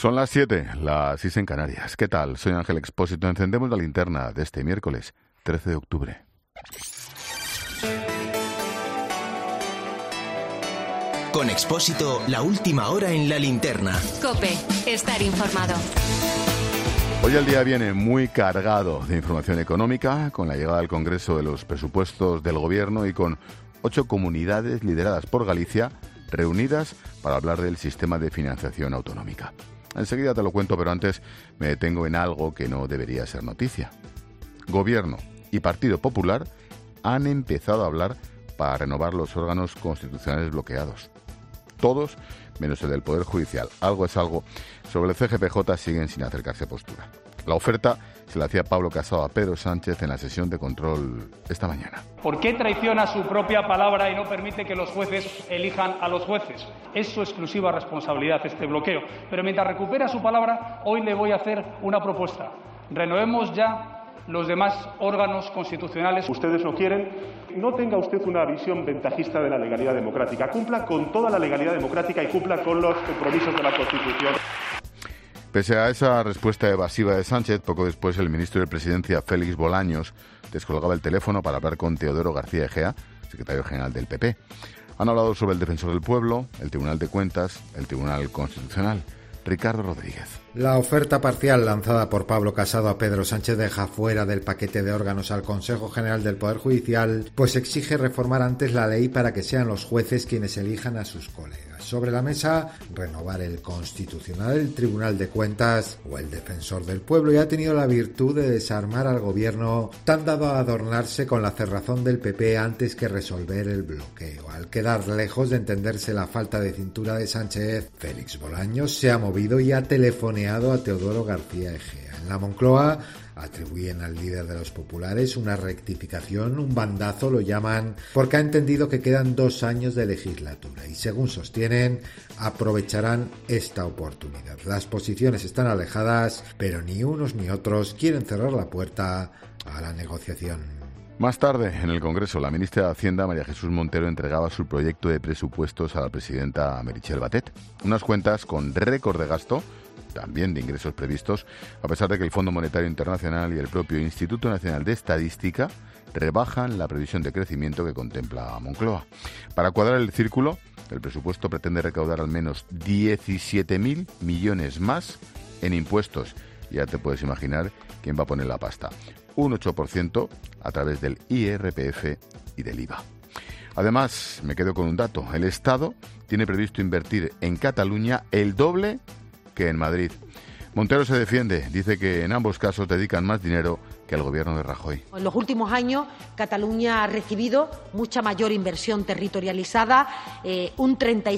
Son las 7, las 6 en Canarias. ¿Qué tal? Soy Ángel Expósito. Encendemos la linterna de este miércoles, 13 de octubre. Con Expósito, la última hora en la linterna. COPE, estar informado. Hoy el día viene muy cargado de información económica, con la llegada al Congreso de los presupuestos del Gobierno y con 8 comunidades lideradas por Galicia reunidas para hablar del sistema de financiación autonómica. Enseguida te lo cuento, pero antes me detengo en algo que no debería ser noticia. Gobierno y Partido Popular han empezado a hablar para renovar los órganos constitucionales bloqueados. Todos, menos el del Poder Judicial. Algo es algo. Sobre el CGPJ siguen sin acercarse a postura. La oferta se la hacía Pablo Casado a Pedro Sánchez en la sesión de control esta mañana. ¿Por qué traiciona su propia palabra y no permite que los jueces elijan a los jueces? Es su exclusiva responsabilidad este bloqueo. Pero mientras recupera su palabra, hoy le voy a hacer una propuesta. Renovemos ya los demás órganos constitucionales. Ustedes lo quieren. No tenga usted una visión ventajista de la legalidad democrática. Cumpla con toda la legalidad democrática y cumpla con los compromisos de la Constitución. Pese a esa respuesta evasiva de Sánchez, poco después el ministro de Presidencia, Félix Bolaños, descolgaba el teléfono para hablar con Teodoro García Egea, secretario general del PP. Han hablado sobre el Defensor del Pueblo, el Tribunal de Cuentas, el Tribunal Constitucional. Ricardo Rodríguez. La oferta parcial lanzada por Pablo Casado a Pedro Sánchez deja fuera del paquete de órganos al Consejo General del Poder Judicial, pues exige reformar antes la ley para que sean los jueces quienes elijan a sus colegas. Sobre la mesa, renovar el Constitucional, el Tribunal de Cuentas o el Defensor del Pueblo, y ha tenido la virtud de desarmar al gobierno tan dado a adornarse con la cerrazón del PP antes que resolver el bloqueo. Al quedar lejos de entenderse la falta de cintura de Sánchez, Félix Bolaños se ha movido y ha telefoneado a Teodoro García Egea. En la Moncloa atribuyen al líder de los populares una rectificación, un bandazo lo llaman, porque ha entendido que quedan 2 años de legislatura y, según sostienen, aprovecharán esta oportunidad. Las posiciones están alejadas, pero ni unos ni otros quieren cerrar la puerta a la negociación. Más tarde, en el Congreso, la ministra de Hacienda, María Jesús Montero, entregaba su proyecto de presupuestos a la presidenta Meritxell Batet. Unas cuentas con récord de gasto, también de ingresos previstos, a pesar de que el Fondo Monetario Internacional y el propio Instituto Nacional de Estadística rebajan la previsión de crecimiento que contempla Moncloa. Para cuadrar el círculo, el presupuesto pretende recaudar al menos 17.000 millones más en impuestos. Ya te puedes imaginar quién va a poner la pasta. Un 8% a través del IRPF y del IVA. Además, me quedo con un dato. El Estado tiene previsto invertir en Cataluña el doble que en Madrid. Montero se defiende, dice que en ambos casos dedican más dinero que el gobierno de Rajoy. En los últimos años, Cataluña ha recibido mucha mayor inversión territorializada, un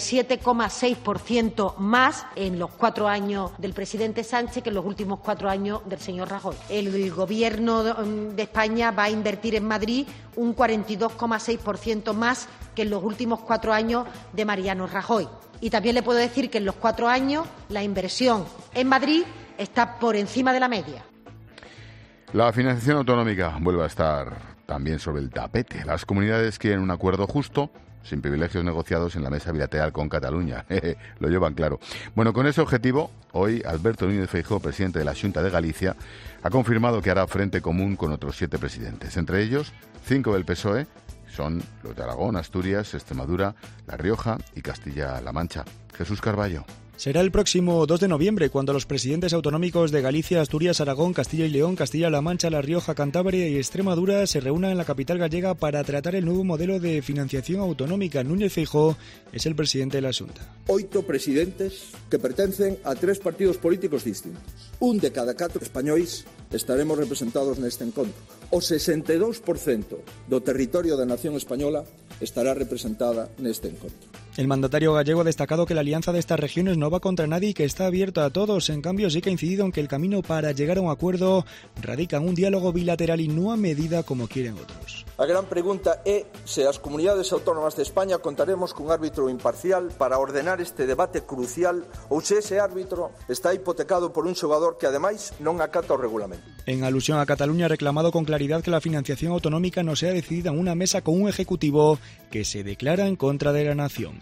37,6% más en los 4 años del presidente Sánchez que en los últimos 4 años del señor Rajoy. El gobierno de España va a invertir en Madrid un 42,6% más que en los últimos 4 años de Mariano Rajoy. Y también le puedo decir que en los 4 años la inversión en Madrid está por encima de la media. La financiación autonómica vuelve a estar también sobre el tapete. Las comunidades quieren un acuerdo justo, sin privilegios negociados en la mesa bilateral con Cataluña. Lo llevan claro. Bueno, con ese objetivo, hoy Alberto Núñez Feijóo, presidente de la Xunta de Galicia, ha confirmado que hará frente común con otros 7 presidentes. Entre ellos, 5 del PSOE, son los de Aragón, Asturias, Extremadura, La Rioja y Castilla-La Mancha. Jesús Carballo. Será el próximo 2 de noviembre cuando los presidentes autonómicos de Galicia, Asturias, Aragón, Castilla y León, Castilla-La Mancha, La Rioja, Cantabria y Extremadura se reúnan en la capital gallega para tratar el nuevo modelo de financiación autonómica. Núñez Feijóo es el presidente de la Xunta. 8 presidentes que pertencen a 3 partidos políticos distintos. Un de cada 4 españois estaremos representados neste encontro. O 62% do territorio da nación española estará representada neste encontro. El mandatario gallego ha destacado que la alianza de estas regiones no va contra nadie y que está abierta a todos. En cambio, sí que ha incidido en que el camino para llegar a un acuerdo radica en un diálogo bilateral y no a medida como quieren otros. A gran pregunta é se as comunidades autónomas de España contaremos cun árbitro imparcial para ordenar este debate crucial ou se ese árbitro está hipotecado por un xogador que ademais non acata o regulamento. En alusión a Cataluña ha reclamado con claridad que la financiación autonómica no sea decidida en una mesa con un ejecutivo que se declara en contra de la nación.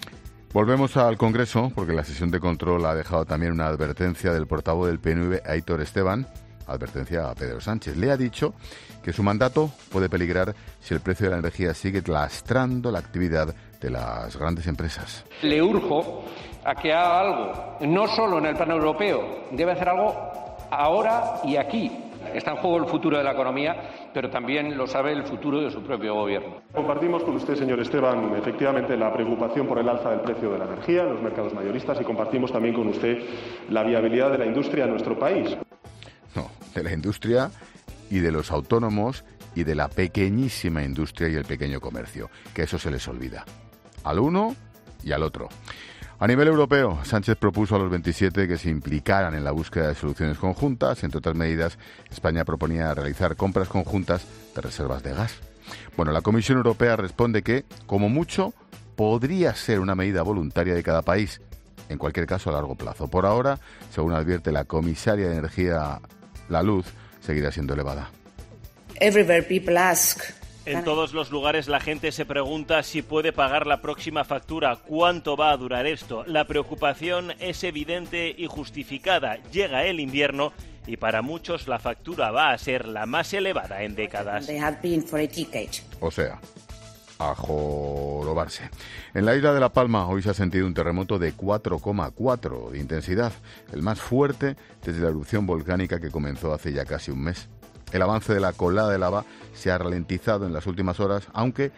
Volvemos al Congreso, porque la sesión de control ha dejado también una advertencia del portavoz del PNV, Aitor Esteban, advertencia a Pedro Sánchez. Le ha dicho que su mandato puede peligrar si el precio de la energía sigue lastrando la actividad de las grandes empresas. Le urjo a que haga algo, no solo en el plano europeo, debe hacer algo ahora y aquí. Está en juego el futuro de la economía, pero también lo sabe el futuro de su propio gobierno. Compartimos con usted, señor Esteban, efectivamente la preocupación por el alza del precio de la energía en los mercados mayoristas y compartimos también con usted la viabilidad de la industria en nuestro país. No, de la industria y de los autónomos y de la pequeñísima industria y el pequeño comercio, que eso se les olvida. Al uno y al otro. A nivel europeo, Sánchez propuso a los 27 que se implicaran en la búsqueda de soluciones conjuntas. Entre otras medidas, España proponía realizar compras conjuntas de reservas de gas. Bueno, la Comisión Europea responde que, como mucho, podría ser una medida voluntaria de cada país, en cualquier caso a largo plazo. Por ahora, según advierte la comisaria de Energía, la luz seguirá siendo elevada. Everywhere people ask. En todos los lugares la gente se pregunta si puede pagar la próxima factura, cuánto va a durar esto. La preocupación es evidente y justificada. Llega el invierno y para muchos la factura va a ser la más elevada en décadas. O sea, a jorobarse. En la isla de La Palma hoy se ha sentido un terremoto de 4,4 de intensidad, el más fuerte desde la erupción volcánica que comenzó hace ya casi un mes. El avance de la colada de lava se ha ralentizado en las últimas horas, aunque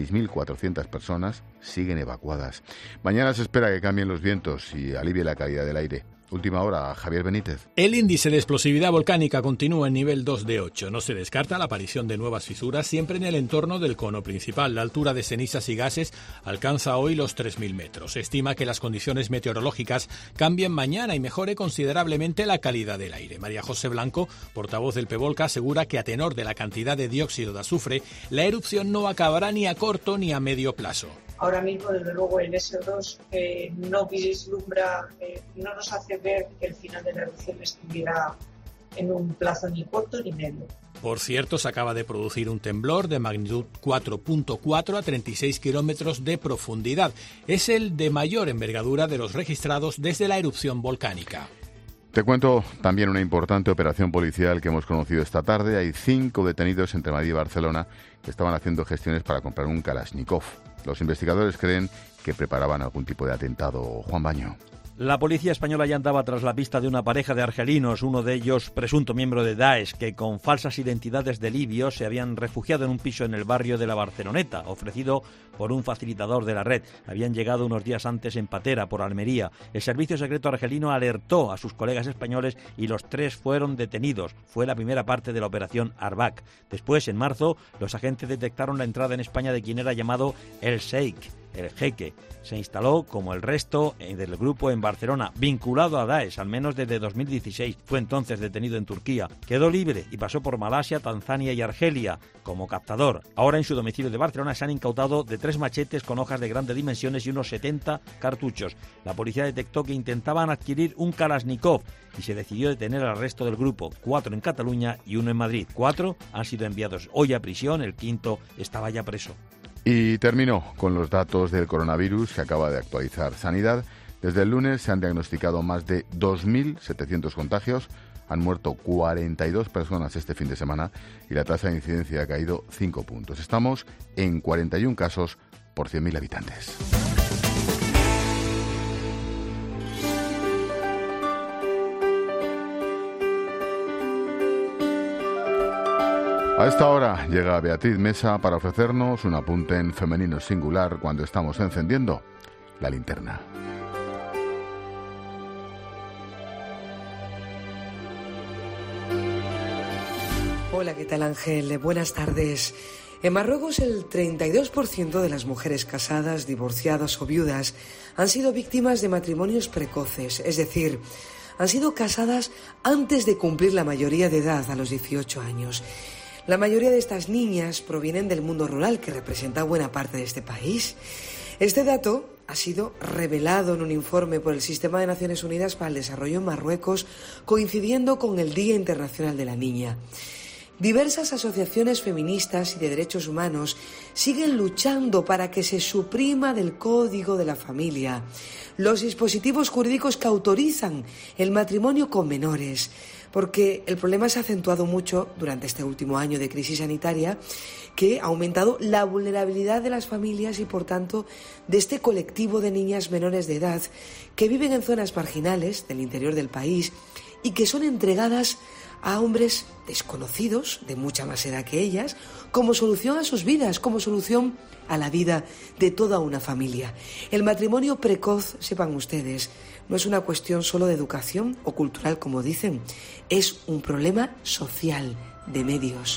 6.400 personas siguen evacuadas. Mañana se espera que cambien los vientos y alivie la calidad del aire. Última hora, Javier Benítez. El índice de explosividad volcánica continúa en nivel 2 de 8. No se descarta la aparición de nuevas fisuras siempre en el entorno del cono principal. La altura de cenizas y gases alcanza hoy los 3.000 metros. Se estima que las condiciones meteorológicas cambien mañana y mejore considerablemente la calidad del aire. María José Blanco, portavoz del PEVOLCA, asegura que a tenor de la cantidad de dióxido de azufre, la erupción no acabará ni a corto ni a medio plazo. Ahora mismo, desde luego, el SO2 no vislumbra, no nos hace ver que el final de la erupción estuviera en un plazo ni corto ni medio. Por cierto, se acaba de producir un temblor de magnitud 4.4 a 36 kilómetros de profundidad. Es el de mayor envergadura de los registrados desde la erupción volcánica. Te cuento también una importante operación policial que hemos conocido esta tarde. Hay 5 detenidos entre Madrid y Barcelona que estaban haciendo gestiones para comprar un Kalashnikov. Los investigadores creen que preparaban algún tipo de atentado. Juan Baño. La policía española ya andaba tras la pista de una pareja de argelinos, uno de ellos presunto miembro de Daesh, que con falsas identidades de libios se habían refugiado en un piso en el barrio de la Barceloneta, ofrecido por un facilitador de la red. Habían llegado unos días antes en patera, por Almería. El servicio secreto argelino alertó a sus colegas españoles y los 3 fueron detenidos. Fue la primera parte de la operación Arbac. Después, en marzo, los agentes detectaron la entrada en España de quien era llamado El Sheikh, el jeque. Se instaló, como el resto del grupo, en Barcelona, vinculado a Daesh, al menos desde 2016. Fue entonces detenido en Turquía. Quedó libre y pasó por Malasia, Tanzania y Argelia como captador. Ahora, en su domicilio de Barcelona, se han incautado de 3 machetes con hojas de grandes dimensiones y unos 70 cartuchos. La policía detectó que intentaban adquirir un Kalashnikov y se decidió detener al resto del grupo, 4 en Cataluña y 1 en Madrid. 4 han sido enviados hoy a prisión, el 5º estaba ya preso. Y termino con los datos del coronavirus que acaba de actualizar Sanidad. Desde el lunes se han diagnosticado más de 2.700 contagios, han muerto 42 personas este fin de semana y la tasa de incidencia ha caído 5 puntos. Estamos en 41 casos por 100.000 habitantes. A esta hora llega Beatriz Mesa para ofrecernos un apunte en femenino singular cuando estamos encendiendo la linterna. Hola, ¿qué tal, Ángel? Buenas tardes. En Marruecos, el 32% de las mujeres casadas, divorciadas o viudas han sido víctimas de matrimonios precoces, es decir, han sido casadas antes de cumplir la mayoría de edad, a los 18 años. La mayoría de estas niñas provienen del mundo rural, que representa buena parte de este país. Este dato ha sido revelado en un informe por el Sistema de Naciones Unidas para el Desarrollo en Marruecos, coincidiendo con el Día Internacional de la Niña. Diversas asociaciones feministas y de derechos humanos siguen luchando para que se suprima del Código de la Familia los dispositivos jurídicos que autorizan el matrimonio con menores, porque el problema se ha acentuado mucho durante este último año de crisis sanitaria, que ha aumentado la vulnerabilidad de las familias y, por tanto, de este colectivo de niñas menores de edad que viven en zonas marginales del interior del país y que son entregadas a hombres desconocidos, de mucha más edad que ellas, como solución a sus vidas, como solución a la vida de toda una familia. El matrimonio precoz, sepan ustedes, no es una cuestión solo de educación o cultural, como dicen, es un problema social, de medios.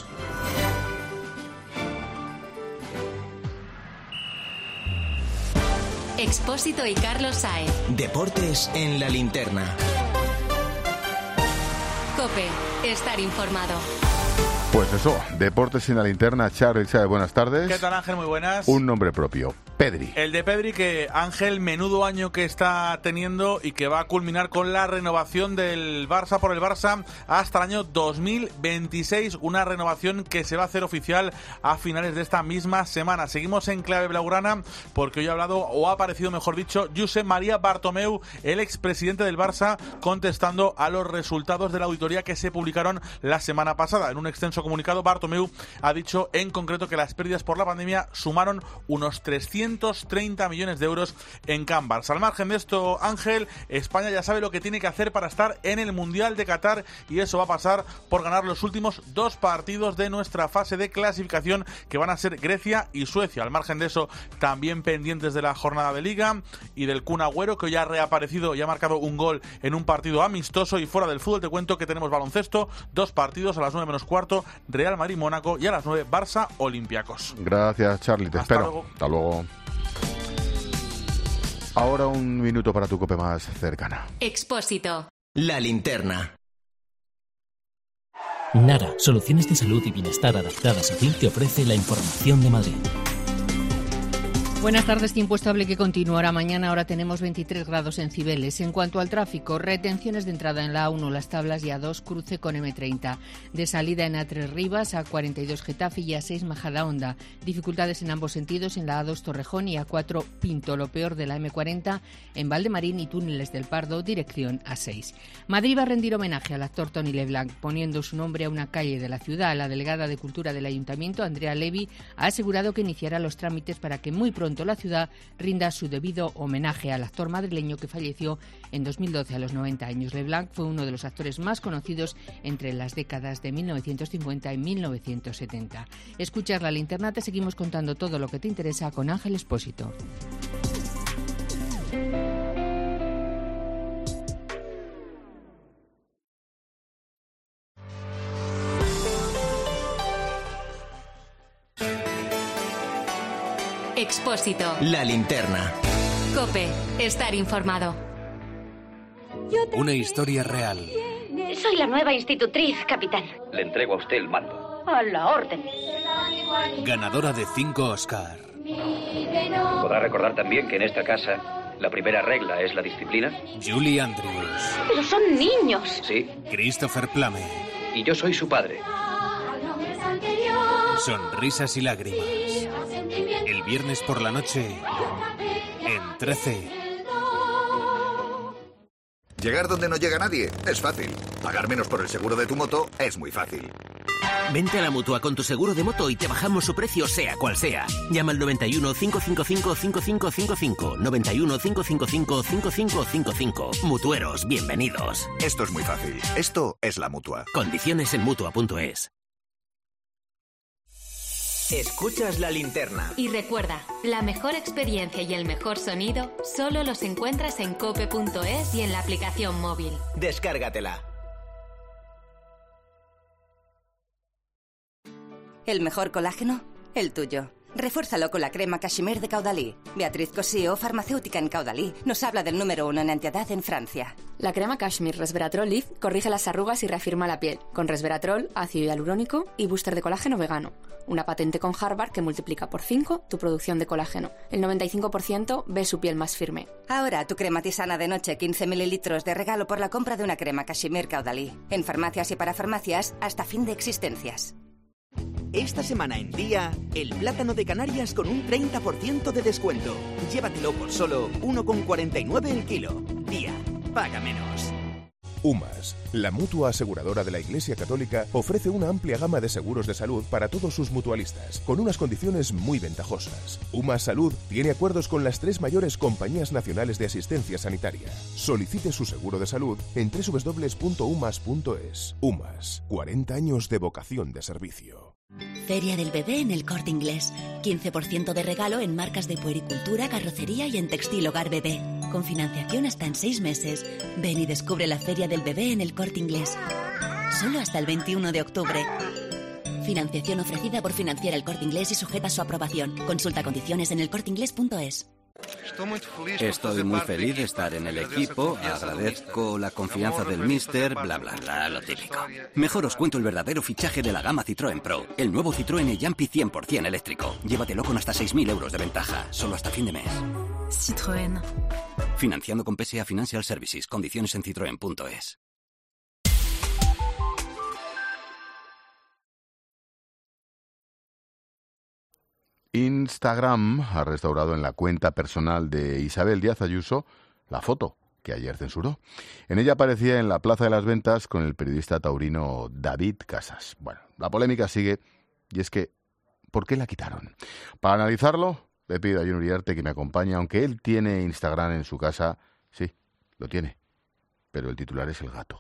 Expósito y Carlos Sáez. Deportes en la linterna. COPE, estar informado. Pues eso, deportes en la linterna. Charles Sáez, buenas tardes. ¿Qué tal, Ángel? Muy buenas. Un nombre propio, Pedri. El de Pedri, que Ángel, menudo año que está teniendo y que va a culminar con la renovación del Barça por el Barça hasta el año 2026. Una renovación que se va a hacer oficial a finales de esta misma semana. Seguimos en clave blaugrana porque hoy ha hablado, o ha aparecido mejor dicho, Josep María Bartomeu, el expresidente del Barça, contestando a los resultados de la auditoría que se publicaron la semana pasada. En un extenso comunicado, Bartomeu ha dicho en concreto que las pérdidas por la pandemia sumaron unos 330 millones de euros en Can Barça. Al margen de esto, Ángel, España ya sabe lo que tiene que hacer para estar en el Mundial de Qatar, y eso va a pasar por ganar los últimos 2 partidos de nuestra fase de clasificación, que van a ser Grecia y Suecia. Al margen de eso, también pendientes de la jornada de Liga y del Kun Agüero, que hoy ha reaparecido y ha marcado un gol en un partido amistoso. Y fuera del fútbol te cuento que tenemos baloncesto, 2 partidos a las 9 menos cuarto, Real Madrid-Mónaco, y a las 9 Barça-Olympiacos. Gracias, Charlie, te espero. Luego. Hasta luego. Ahora un minuto para tu COPE más cercana. Expósito. La linterna. Nara, soluciones de salud y bienestar adaptadas a ti, te ofrece la información de Madrid. Buenas tardes. Tiempo estable que continuará mañana. Ahora tenemos 23 grados en Cibeles. En cuanto al tráfico, retenciones de entrada en la A1 Las Tablas y A2 cruce con M30. De salida en A3 Rivas, A42 Getafe y A6 Majadahonda. Dificultades en ambos sentidos en la A2 Torrejón y A4 Pinto. Lo peor de la M40 en Valdemarín y Túneles del Pardo, dirección A6. Madrid va a rendir homenaje al actor Tony Leblanc, poniendo su nombre a una calle de la ciudad. La delegada de Cultura del Ayuntamiento, Andrea Levy, ha asegurado que iniciará los trámites para que muy pronto la ciudad rinda su debido homenaje al actor madrileño que falleció en 2012 a los 90 años. Leblanc fue uno de los actores más conocidos entre las décadas de 1950 y 1970. Escuchas La Linterna, te seguimos contando todo lo que te interesa con Ángel Expósito. Expósito. La linterna. COPE, estar informado. Una historia real. Soy la nueva institutriz, capitán. Le entrego a usted el mando. A la orden. Ganadora de 5 Oscar. Podrá recordar también que en esta casa la primera regla es la disciplina. Julie Andrews. Pero son niños. Sí. Christopher Plummer. Y yo soy su padre. Sonrisas y lágrimas. El viernes por la noche en 13. Llegar donde no llega nadie es fácil. Pagar menos por el seguro de tu moto es muy fácil. Vente a la Mutua con tu seguro de moto y te bajamos su precio sea cual sea. Llama al 91 555 5555. 91 555 5555. Mutueros, bienvenidos. Esto es muy fácil. Esto es la Mutua. Condiciones en Mutua.es. Escuchas La Linterna. Y recuerda, la mejor experiencia y el mejor sonido solo los encuentras en cope.es y en la aplicación móvil. Descárgatela. ¿El mejor colágeno? El tuyo. Refuérzalo con la crema Cachemir de Caudalie. Beatriz Cosío, farmacéutica en Caudalie, nos habla del número 1 en antiedad en Francia. La crema Cachemir Resveratrol Lift corrige las arrugas y reafirma la piel, con resveratrol, ácido hialurónico y booster de colágeno vegano. Una patente con Harvard que multiplica por 5 tu producción de colágeno. El 95% ve su piel más firme. Ahora tu crema tisana de noche 15 mililitros de regalo por la compra de una crema Cachemir Caudalie. En farmacias y para farmacias hasta fin de existencias. Esta semana en Día, el plátano de Canarias con un 30% de descuento. Llévatelo por solo 1,49 el kilo. Día, paga menos. UMAS, la mutua aseguradora de la Iglesia Católica, ofrece una amplia gama de seguros de salud para todos sus mutualistas, con unas condiciones muy ventajosas. UMAS Salud tiene acuerdos con las 3 mayores compañías nacionales de asistencia sanitaria. Solicite su seguro de salud en www.umas.es. UMAS, 40 años de vocación de servicio. Feria del Bebé en El Corte Inglés. 15% de regalo en marcas de puericultura, carrocería y en textil hogar bebé. Con financiación hasta en 6 meses. Ven y descubre la Feria del Bebé en El Corte Inglés. Solo hasta el 21 de octubre. Financiación ofrecida por Financiera El Corte Inglés y sujeta a su aprobación. Consulta condiciones en elcorteinglés.es. Estoy muy feliz de estar en el equipo, agradezco la confianza del míster, bla bla bla, lo típico. Mejor os cuento el verdadero fichaje de la gama Citroën Pro, el nuevo Citroën e-Jumpy 100% eléctrico. Llévatelo con hasta 6.000 euros de ventaja, solo hasta fin de mes. Citroën. Financiando con PSA Financial Services, condiciones en citroen.es. Instagram ha restaurado en la cuenta personal de Isabel Díaz Ayuso la foto que ayer censuró. En ella aparecía en la Plaza de las Ventas con el periodista taurino David Casas. Bueno, la polémica sigue y es que, ¿por qué la quitaron? Para analizarlo, le pido a John Uriarte que me acompañe, aunque él tiene Instagram en su casa. Sí, lo tiene, pero el titular es el gato.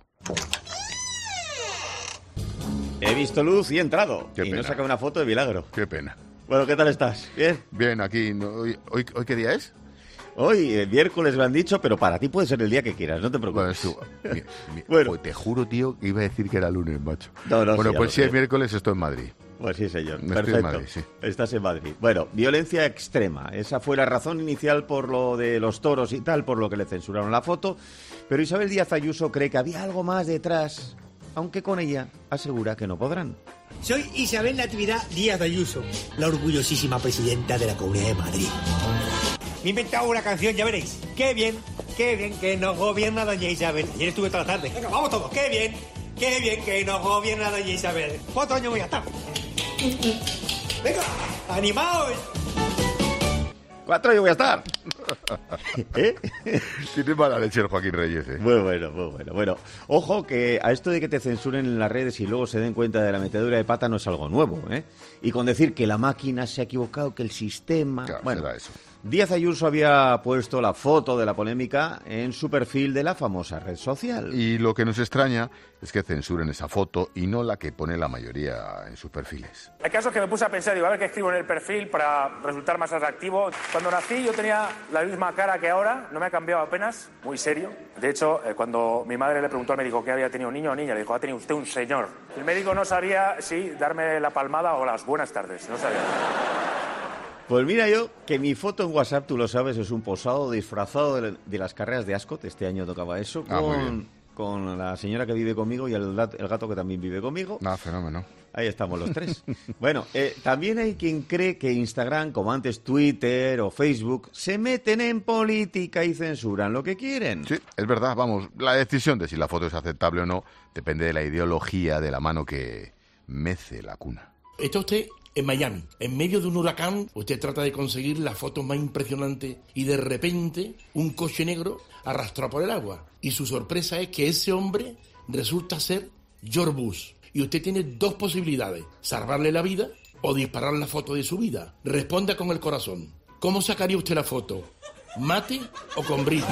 He visto luz y he entrado. Qué y pena. no he sacado una foto de milagro. Qué pena. Bueno, ¿qué tal estás? ¿Bien? Bien, aquí. ¿Hoy qué día es? Hoy, miércoles me han dicho, pero para ti puede ser el día que quieras, no te preocupes. Bueno, te juro, tío, que iba a decir que era lunes, macho. No, bueno, sí, pues si es miércoles, estoy en Madrid. Pues sí, señor. Estoy Perfecto. en Madrid, sí. Estás en Madrid. Bueno, violencia extrema. Esa fue la razón inicial por lo de los toros y tal, por lo que le censuraron la foto. Pero Isabel Díaz Ayuso cree que había algo más detrás, aunque con ella asegura que no podrán. Soy Isabel Natividad Díaz Ayuso, la orgullosísima presidenta de la Comunidad de Madrid. Me he inventado una canción, ya veréis. Qué bien que nos gobierna doña Isabel. Ayer estuve toda la tarde. Venga, vamos todos. Qué bien que nos gobierna doña Isabel. 4 años voy a estar. Venga, animaos. 4 yo voy a estar. ¿Eh? Tiene mala leche el Joaquín Reyes, ¿eh? Muy bueno, muy bueno. Bueno, ojo que a esto de que te censuren en las redes y luego se den cuenta de la metedura de pata no es algo nuevo, ¿eh? Y con decir que la máquina se ha equivocado, que el sistema... Claro, bueno, será eso. Díaz Ayuso había puesto la foto de la polémica en su perfil de la famosa red social. Y lo que nos extraña es que censuren esa foto y no la que pone la mayoría en sus perfiles. El caso es que me puse a pensar, digo, a ver qué escribo en el perfil para resultar más atractivo. Cuando nací yo tenía la misma cara que ahora, no me ha cambiado apenas, muy serio. De hecho, cuando mi madre le preguntó al médico que había tenido, niño o niña, le dijo, ha tenido usted un señor. El médico no sabía si darme la palmada o las buenas tardes, no sabía. Pues mira yo, que mi foto en WhatsApp, tú lo sabes, es un posado disfrazado de las carreras de Ascot. Este año tocaba eso, con la señora que vive conmigo y el gato que también vive conmigo. Fenómeno. Ahí estamos los tres. Bueno, también hay quien cree que Instagram, como antes Twitter o Facebook, se meten en política y censuran lo que quieren. Sí, es verdad, vamos, la decisión de si la foto es aceptable o no depende de la ideología de la mano que mece la cuna. Está usted en Miami, en medio de un huracán, usted trata de conseguir la foto más impresionante y de repente un coche negro arrastrado por el agua. Y su sorpresa es que ese hombre resulta ser George Bush. Y usted tiene 2 posibilidades, salvarle la vida o disparar la foto de su vida. Responda con el corazón. ¿Cómo sacaría usted la foto? ¿Mate o con brita?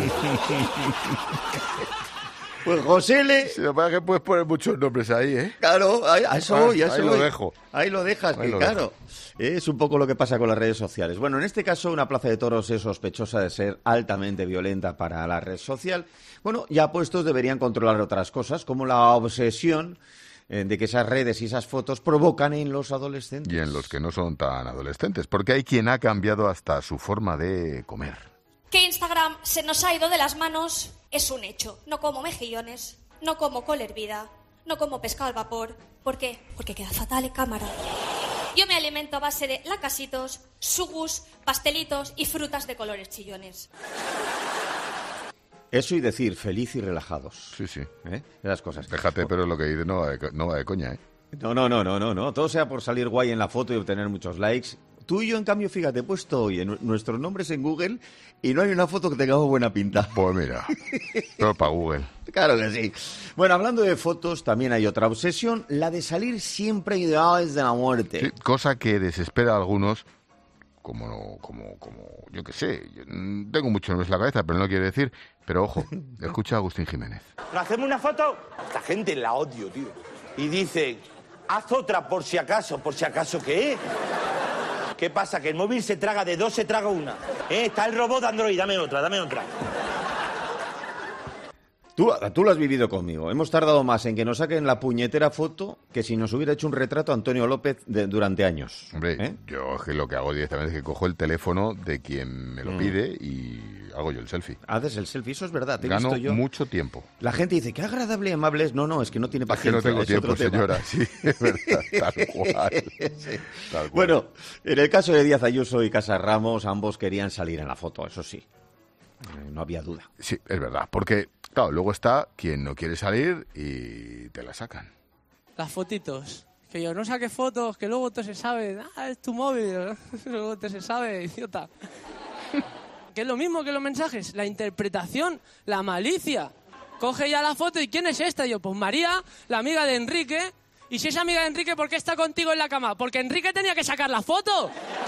Pues José Si lo pasa que puedes poner muchos nombres ahí, ¿eh? Claro, a eso voy, a eso ahí voy. lo dejo. Ahí lo dejas, Ahí que lo claro. Es un poco lo que pasa con las redes sociales. Bueno, en este caso, una plaza de toros es sospechosa de ser altamente violenta para la red social. Bueno, ya puestos deberían controlar otras cosas, como la obsesión de que esas redes y esas fotos provocan en los adolescentes. Y en los que no son tan adolescentes, porque hay quien ha cambiado hasta su forma de comer. Que Instagram se nos ha ido de las manos es un hecho. No como mejillones, no como col hervida, no como pescado al vapor. ¿Por qué? Porque queda fatal en cámara. Yo me alimento a base de lacasitos, sugus, pastelitos y frutas de colores chillones. Eso y decir feliz y relajados. Sí, sí. Esas cosas. Déjate, pero lo que dice no va de coña, ¿eh? No. Todo sea por salir guay en la foto y obtener muchos likes. Tú y yo, en cambio, fíjate, he puesto hoy nuestros nombres en Google y no hay una foto que tengamos buena pinta. Pues mira, todo para Google. Claro que sí. Bueno, hablando de fotos, también hay otra obsesión, la de salir siempre ideales de la muerte. Sí, cosa que desespera a algunos, como yo qué sé, tengo muchos nombres en la cabeza, pero no quiere decir. Pero ojo, escucha a Agustín Jiménez. ¿No hacemos una foto? Esta gente la odio, tío. Y dice, haz otra por si acaso ¿qué? ¿Qué pasa? Que el móvil se traga de 2, se traga una. Está el robot de Android, dame otra. Tú lo has vivido conmigo. Hemos tardado más en que nos saquen la puñetera foto que si nos hubiera hecho un retrato Antonio López durante años. Hombre, yo es que lo que hago directamente es que cojo el teléfono de quien me lo pide y hago yo el selfie. Haces el selfie, eso es verdad. Gano mucho tiempo. La gente dice, qué agradable y amable es. No, es que no tiene paciencia. Es que no tengo tiempo, señora. Sí, es verdad, tal cual. Sí. Tal cual. Bueno, en el caso de Díaz Ayuso y Casas Ramos, ambos querían salir en la foto, eso sí. No había duda. Sí, es verdad, porque, claro, luego está quien no quiere salir y te la sacan. Las fotitos. Que yo no saque fotos, que luego te se sabe, es tu móvil, luego te se sabe, idiota. Que es lo mismo que los mensajes, la interpretación, la malicia. Coge ya la foto y ¿quién es esta? Y yo, pues María, la amiga de Enrique. Y si es amiga de Enrique, ¿por qué está contigo en la cama? Porque Enrique tenía que sacar la foto.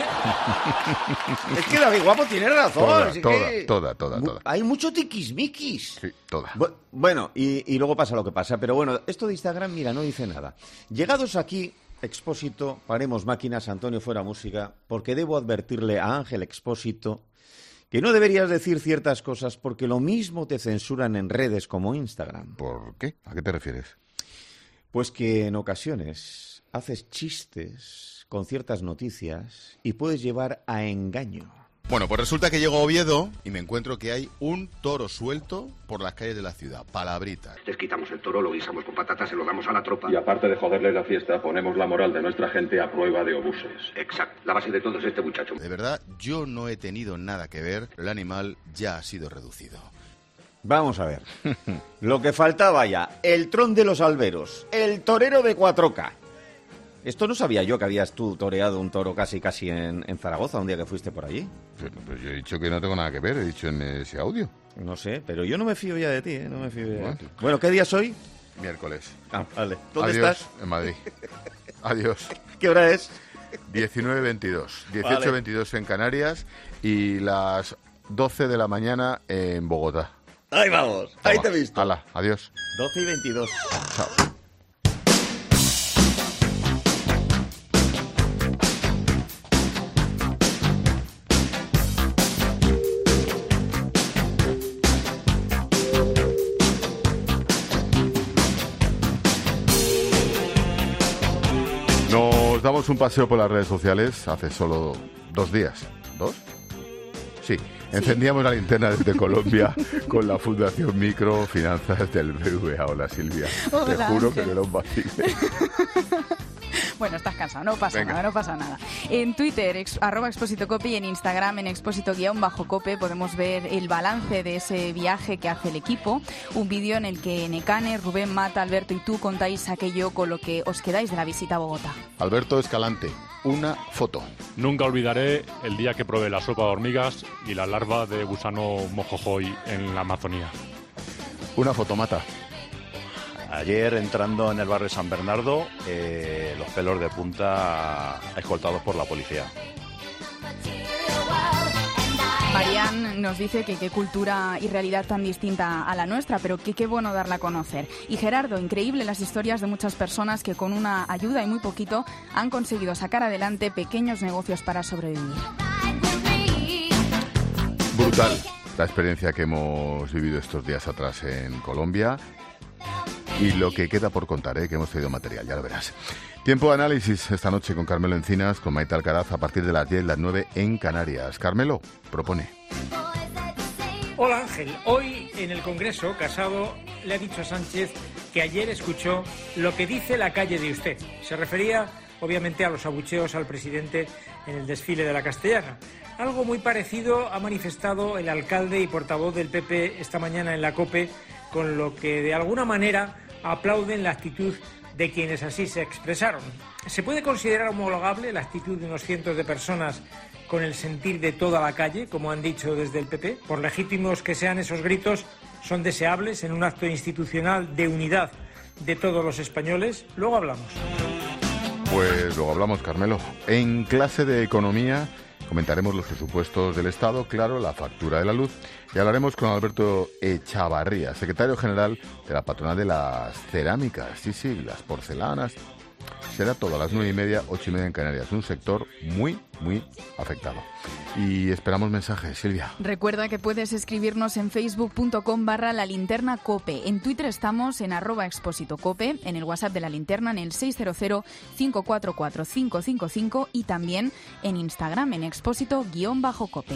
Es que David Guapo tiene razón. Toda. Hay mucho tiquismiquis. Sí, toda. Bueno, y luego pasa lo que pasa. Pero bueno, esto de Instagram, mira, no dice nada. Llegados aquí, Expósito, paremos máquinas, Antonio fuera música, porque debo advertirle a Ángel Expósito que no deberías decir ciertas cosas porque lo mismo te censuran en redes como Instagram. ¿Por qué? ¿A qué te refieres? Pues que en ocasiones haces chistes con ciertas noticias y puedes llevar a engaño. Bueno, pues resulta que llego a Oviedo y me encuentro que hay un toro suelto por las calles de la ciudad. Palabritas. Les quitamos el toro, lo guisamos con patatas, se lo damos a la tropa. Y aparte de joderles la fiesta, ponemos la moral de nuestra gente a prueba de obuses. Exacto. La base de todo es este muchacho. De verdad, yo no he tenido nada que ver. El animal ya ha sido reducido. Vamos a ver. Lo que faltaba ya, el tron de los alberos, el torero de 4K. Esto no sabía yo que habías tú toreado un toro casi en Zaragoza un día que fuiste por allí. Pues yo he dicho que no tengo nada que ver, he dicho en ese audio. No sé, pero yo no me fío ya de ti, no me fío ya de ti. Bueno, ¿qué día es hoy? Miércoles. Vale. ¿Dónde estás? En Madrid. Adiós. ¿Qué hora es? 19:22. 18:22 en Canarias y las 12 de la mañana en Bogotá. Ahí vamos, toma. Ahí te he visto. Hala, adiós. 12:22. Chao. Nos damos un paseo por las redes sociales hace solo 2 días. ¿2? Sí. Encendíamos la linterna desde Colombia con la Fundación Microfinanzas del BBVA. Hola, Silvia. Hola, te juro Ángel. que me lo vacile. Bueno, estás cansado, no pasa nada. En Twitter, @expósitocope, y en Instagram, en expósito_cope, podemos ver el balance de ese viaje que hace el equipo. Un vídeo en el que Necane, Rubén, Mata, Alberto y tú contáis aquello con lo que os quedáis de la visita a Bogotá. Alberto Escalante, una foto. Nunca olvidaré el día que probé la sopa de hormigas y la larva de gusano mojojoy en la Amazonía. Una foto, Mata. Ayer, entrando en el barrio San Bernardo, los pelos de punta escoltados por la policía. Marian nos dice que qué cultura y realidad tan distinta a la nuestra, pero que qué bueno darla a conocer. Y Gerardo, increíble las historias de muchas personas que con una ayuda y muy poquito han conseguido sacar adelante pequeños negocios para sobrevivir. Brutal la experiencia que hemos vivido estos días atrás en Colombia. Y lo que queda por contar, que hemos traído material, ya lo verás. Tiempo de análisis esta noche con Carmelo Encinas, con Maite Alcaraz, a partir de las 10, las 9 en Canarias. Carmelo, propone. Hola Ángel, hoy en el Congreso Casado le ha dicho a Sánchez que ayer escuchó lo que dice la calle de usted. Se refería obviamente a los abucheos al presidente en el desfile de la Castellana. Algo muy parecido ha manifestado el alcalde y portavoz del PP esta mañana en la COPE, con lo que de alguna manera aplauden la actitud de quienes así se expresaron. ¿Se puede considerar homologable la actitud de unos cientos de personas con el sentir de toda la calle, como han dicho desde el PP? Por legítimos que sean esos gritos, son deseables en un acto institucional de unidad de todos los españoles. Luego hablamos. Pues luego hablamos, Carmelo. En clase de economía comentaremos los presupuestos del Estado, claro, la factura de la luz, y hablaremos con Alberto Echavarría, secretario general de la patronal de las cerámicas, sí, las porcelanas. Será todo a las 9:30, 8:30 en Canarias. Un sector muy, muy afectado. Y esperamos mensajes, Silvia. Recuerda que puedes escribirnos en facebook.com/lalinternacope. En Twitter estamos en @expositocope, en el WhatsApp de La Linterna en el 600-544-555 y también en Instagram en expósito_cope.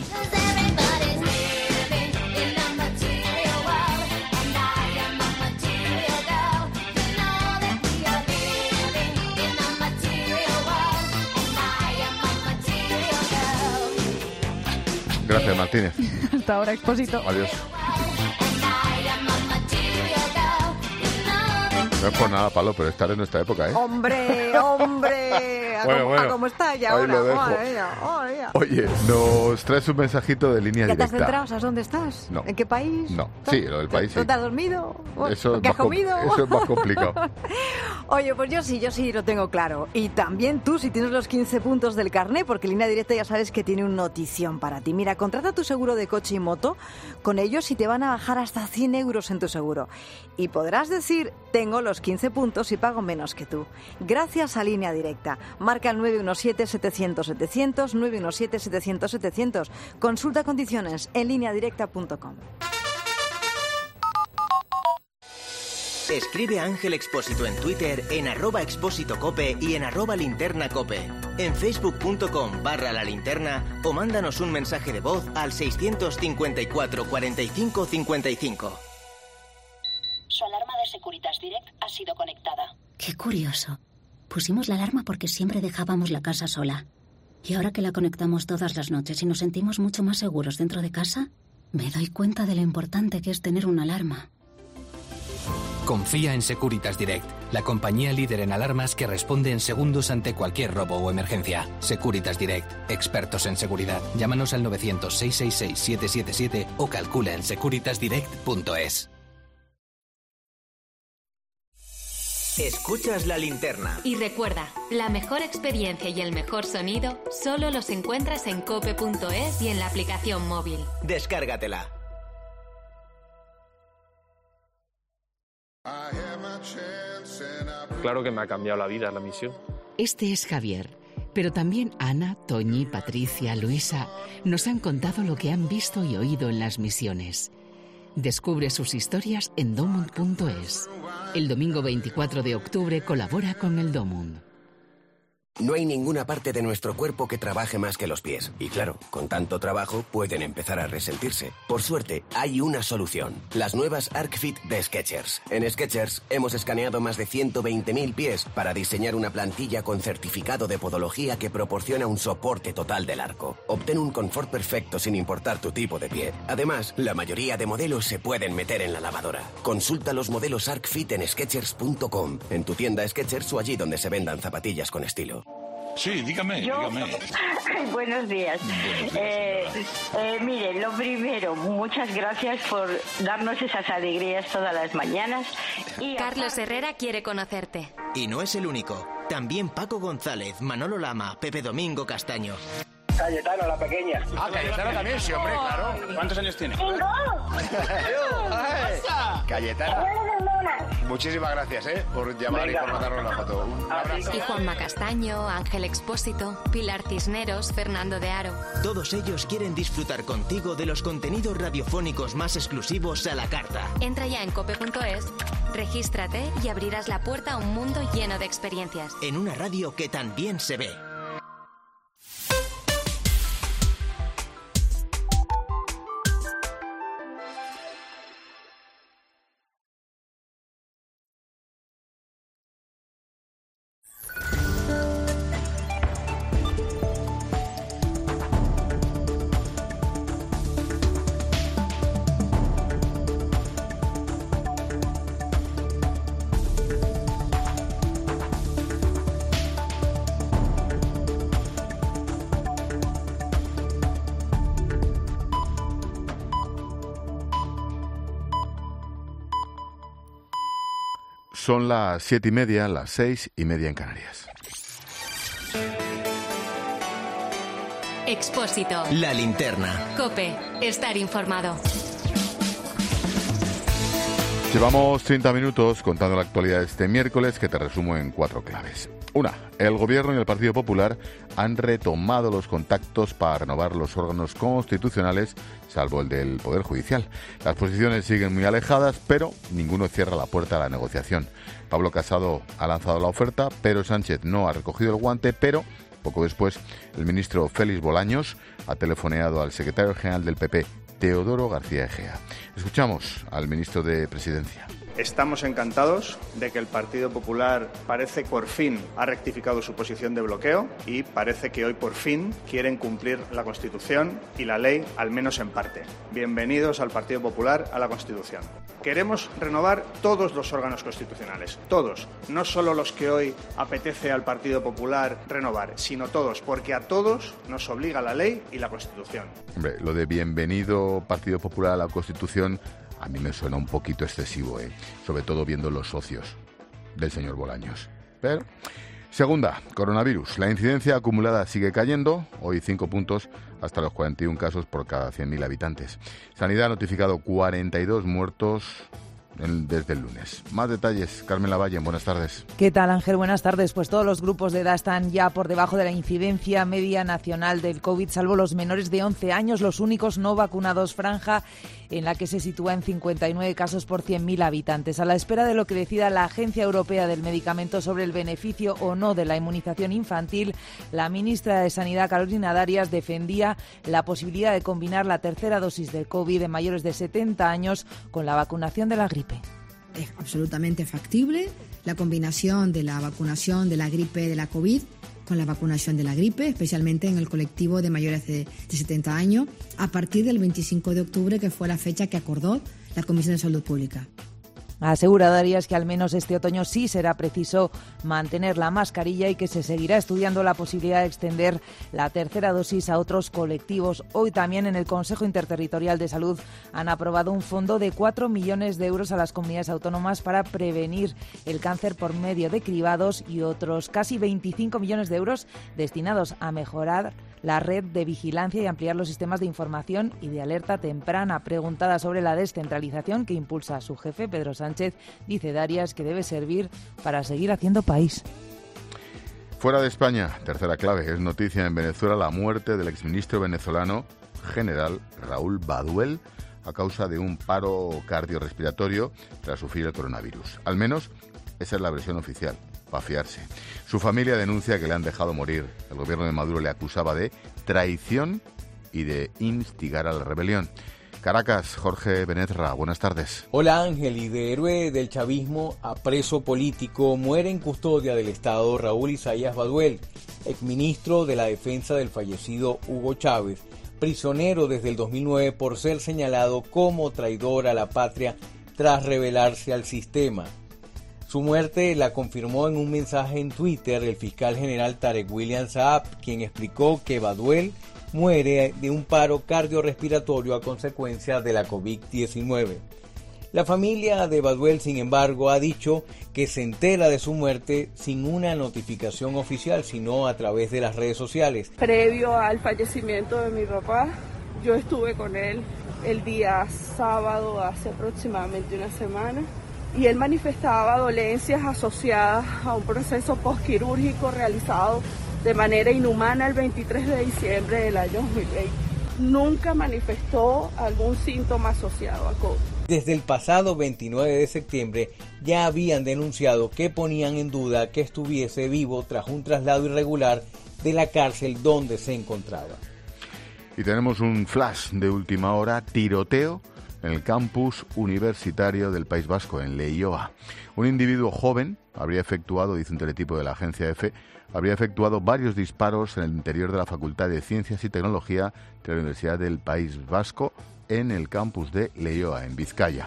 Gracias, Martínez. Hasta ahora, Expósito. Adiós. No es por nada, Pablo, pero esta es nuestra época, ¿eh? ¡Hombre! Bueno. ¿Cómo está ya ahora? Lo dejo. Madre mía. Oye, nos traes un mensajito de línea ¿Ya te directa. has centrado? ¿Sabes dónde estás? No. ¿En qué país? No. Sí, lo del país, sí. ¿Dónde has dormido? Eso ¿Qué has comido? Eso es más complicado. Oye, pues yo sí lo tengo claro. Y también tú, si tienes los 15 puntos del carné, porque Línea Directa ya sabes que tiene una notición para ti. Mira, contrata tu seguro de coche y moto con ellos y te van a bajar hasta 100 euros en tu seguro. Y podrás decir, tengo los 15 puntos y pago menos que tú. Gracias a Línea Directa. Marca el 917-700-700, 917-700-700. Consulta condiciones en lineadirecta.com. Escribe a Ángel Expósito en Twitter en @expósitocope y en @linternacope. En facebook.com/lalinterna o mándanos un mensaje de voz al 654 45 55. Su alarma de Securitas Direct ha sido conectada. Qué curioso. Pusimos la alarma porque siempre dejábamos la casa sola. Y ahora que la conectamos todas las noches y nos sentimos mucho más seguros dentro de casa, me doy cuenta de lo importante que es tener una alarma. Confía en Securitas Direct, la compañía líder en alarmas que responde en segundos ante cualquier robo o emergencia. Securitas Direct, expertos en seguridad. Llámanos al 900-666-777 o calcula en securitasdirect.es. Escuchas La Linterna. Y recuerda, la mejor experiencia y el mejor sonido solo los encuentras en cope.es y en la aplicación móvil. Descárgatela. Claro que me ha cambiado la vida la misión. Este es Javier, pero también Ana, Toñi, Patricia, Luisa nos han contado lo que han visto y oído en las misiones. Descubre sus historias en domund.es. El domingo 24 de octubre colabora con el Domund. No hay ninguna parte de nuestro cuerpo que trabaje más que los pies. Y claro, con tanto trabajo pueden empezar a resentirse. Por suerte, hay una solución. Las nuevas ArcFit de Skechers. En Skechers hemos escaneado más de 120.000 pies para diseñar una plantilla con certificado de podología que proporciona un soporte total del arco. Obtén un confort perfecto sin importar tu tipo de pie. Además, la mayoría de modelos se pueden meter en la lavadora. Consulta los modelos ArcFit en Skechers.com, en tu tienda Skechers o allí donde se vendan zapatillas con estilo. Sí, dígame. Buenos días. Mire, lo primero, muchas gracias por darnos esas alegrías todas las mañanas. Y Carlos Herrera quiere conocerte. Y no es el único. También Paco González, Manolo Lama, Pepe Domingo Castaño. Cayetana, la pequeña. Ah, Cayetana también, sí, hombre, claro. ¿Cuántos años tiene? 5. Cayetana. Muchísimas gracias, por llamar y por mandarnos la foto. Un abrazo. Y Juanma Castaño, Ángel Expósito, Pilar Cisneros, Fernando de Aro. Todos ellos quieren disfrutar contigo de los contenidos radiofónicos más exclusivos a la carta. Entra ya en cope.es, regístrate y abrirás la puerta a un mundo lleno de experiencias. En una radio que también se ve. Son las 7:30, las 6:30 en Canarias. Expósito. La linterna. COPE. Estar informado. Llevamos 30 minutos contando la actualidad de este miércoles, que te resumo en 4 claves. 1. El Gobierno y el Partido Popular han retomado los contactos para renovar los órganos constitucionales, salvo el del Poder Judicial. Las posiciones siguen muy alejadas, pero ninguno cierra la puerta a la negociación. Pablo Casado ha lanzado la oferta, Pedro Sánchez no ha recogido el guante, pero poco después el ministro Félix Bolaños ha telefoneado al secretario general del PP, Teodoro García Egea. Escuchamos al ministro de Presidencia. Estamos encantados de que el Partido Popular parece por fin ha rectificado su posición de bloqueo y parece que hoy por fin quieren cumplir la Constitución y la ley, al menos en parte. Bienvenidos al Partido Popular, a la Constitución. Queremos renovar todos los órganos constitucionales, todos, no solo los que hoy apetece al Partido Popular renovar, sino todos, porque a todos nos obliga la ley y la Constitución. Hombre, lo de bienvenido Partido Popular a la Constitución a mí me suena un poquito excesivo, sobre todo viendo los socios del señor Bolaños. Pero, segunda, coronavirus. La incidencia acumulada sigue cayendo, hoy 5 puntos, hasta los 41 casos por cada 100.000 habitantes. Sanidad ha notificado 42 muertos desde el lunes. Más detalles, Carmen Lavalle, buenas tardes. ¿Qué tal, Ángel? Buenas tardes. Pues todos los grupos de edad están ya por debajo de la incidencia media nacional del COVID, salvo los menores de 11 años, los únicos no vacunados, franja en la que se sitúa en 59 casos por 100.000 habitantes. A la espera de lo que decida la Agencia Europea del Medicamento sobre el beneficio o no de la inmunización infantil, la ministra de Sanidad, Carolina Darias, defendía la posibilidad de combinar la tercera dosis del COVID en mayores de 70 años con la vacunación de la gripe. Es absolutamente factible la combinación de la vacunación de la gripe de la COVID con la vacunación de la gripe, especialmente en el colectivo de mayores de 70 años, a partir del 25 de octubre, que fue la fecha que acordó la Comisión de Salud Pública. Asegura Darias que al menos este otoño sí será preciso mantener la mascarilla y que se seguirá estudiando la posibilidad de extender la tercera dosis a otros colectivos. Hoy también en el Consejo Interterritorial de Salud han aprobado un fondo de 4 millones de euros a las comunidades autónomas para prevenir el cáncer por medio de cribados y otros casi 25 millones de euros destinados a mejorar la red de vigilancia y ampliar los sistemas de información y de alerta temprana. Preguntada sobre la descentralización que impulsa a su jefe, Pedro Sánchez, dice Darias que debe servir para seguir haciendo país. Fuera de España, tercera clave, es noticia en Venezuela la muerte del exministro venezolano general Raúl Baduel a causa de un paro cardiorrespiratorio tras sufrir el coronavirus. Al menos esa es la versión oficial, para fiarse. Su familia denuncia que le han dejado morir. El gobierno de Maduro le acusaba de traición y de instigar a la rebelión. Caracas, Jorge Benezra, buenas tardes. Hola Ángel, y de héroe del chavismo a preso político muere en custodia del Estado Raúl Isaías Baduel, exministro de la defensa del fallecido Hugo Chávez, prisionero desde el 2009 por ser señalado como traidor a la patria tras rebelarse al sistema. Su muerte la confirmó en un mensaje en Twitter el fiscal general Tarek William Saab, quien explicó que Baduel muere de un paro cardiorrespiratorio a consecuencia de la COVID-19. La familia de Baduel, sin embargo, ha dicho que se entera de su muerte sin una notificación oficial, sino a través de las redes sociales. Previo al fallecimiento de mi papá, yo estuve con él el día sábado, hace aproximadamente una semana, y él manifestaba dolencias asociadas a un proceso postquirúrgico realizado de manera inhumana el 23 de diciembre del año 2020. Nunca manifestó algún síntoma asociado a COVID. Desde el pasado 29 de septiembre ya habían denunciado que ponían en duda que estuviese vivo tras un traslado irregular de la cárcel donde se encontraba. Y tenemos un flash de última hora: tiroteo en el campus universitario del País Vasco, en Leioa. Un individuo joven habría efectuado, dice un teletipo de la agencia EFE, habría efectuado varios disparos en el interior de la Facultad de Ciencias y Tecnología de la Universidad del País Vasco, en el campus de Leioa, en Vizcaya.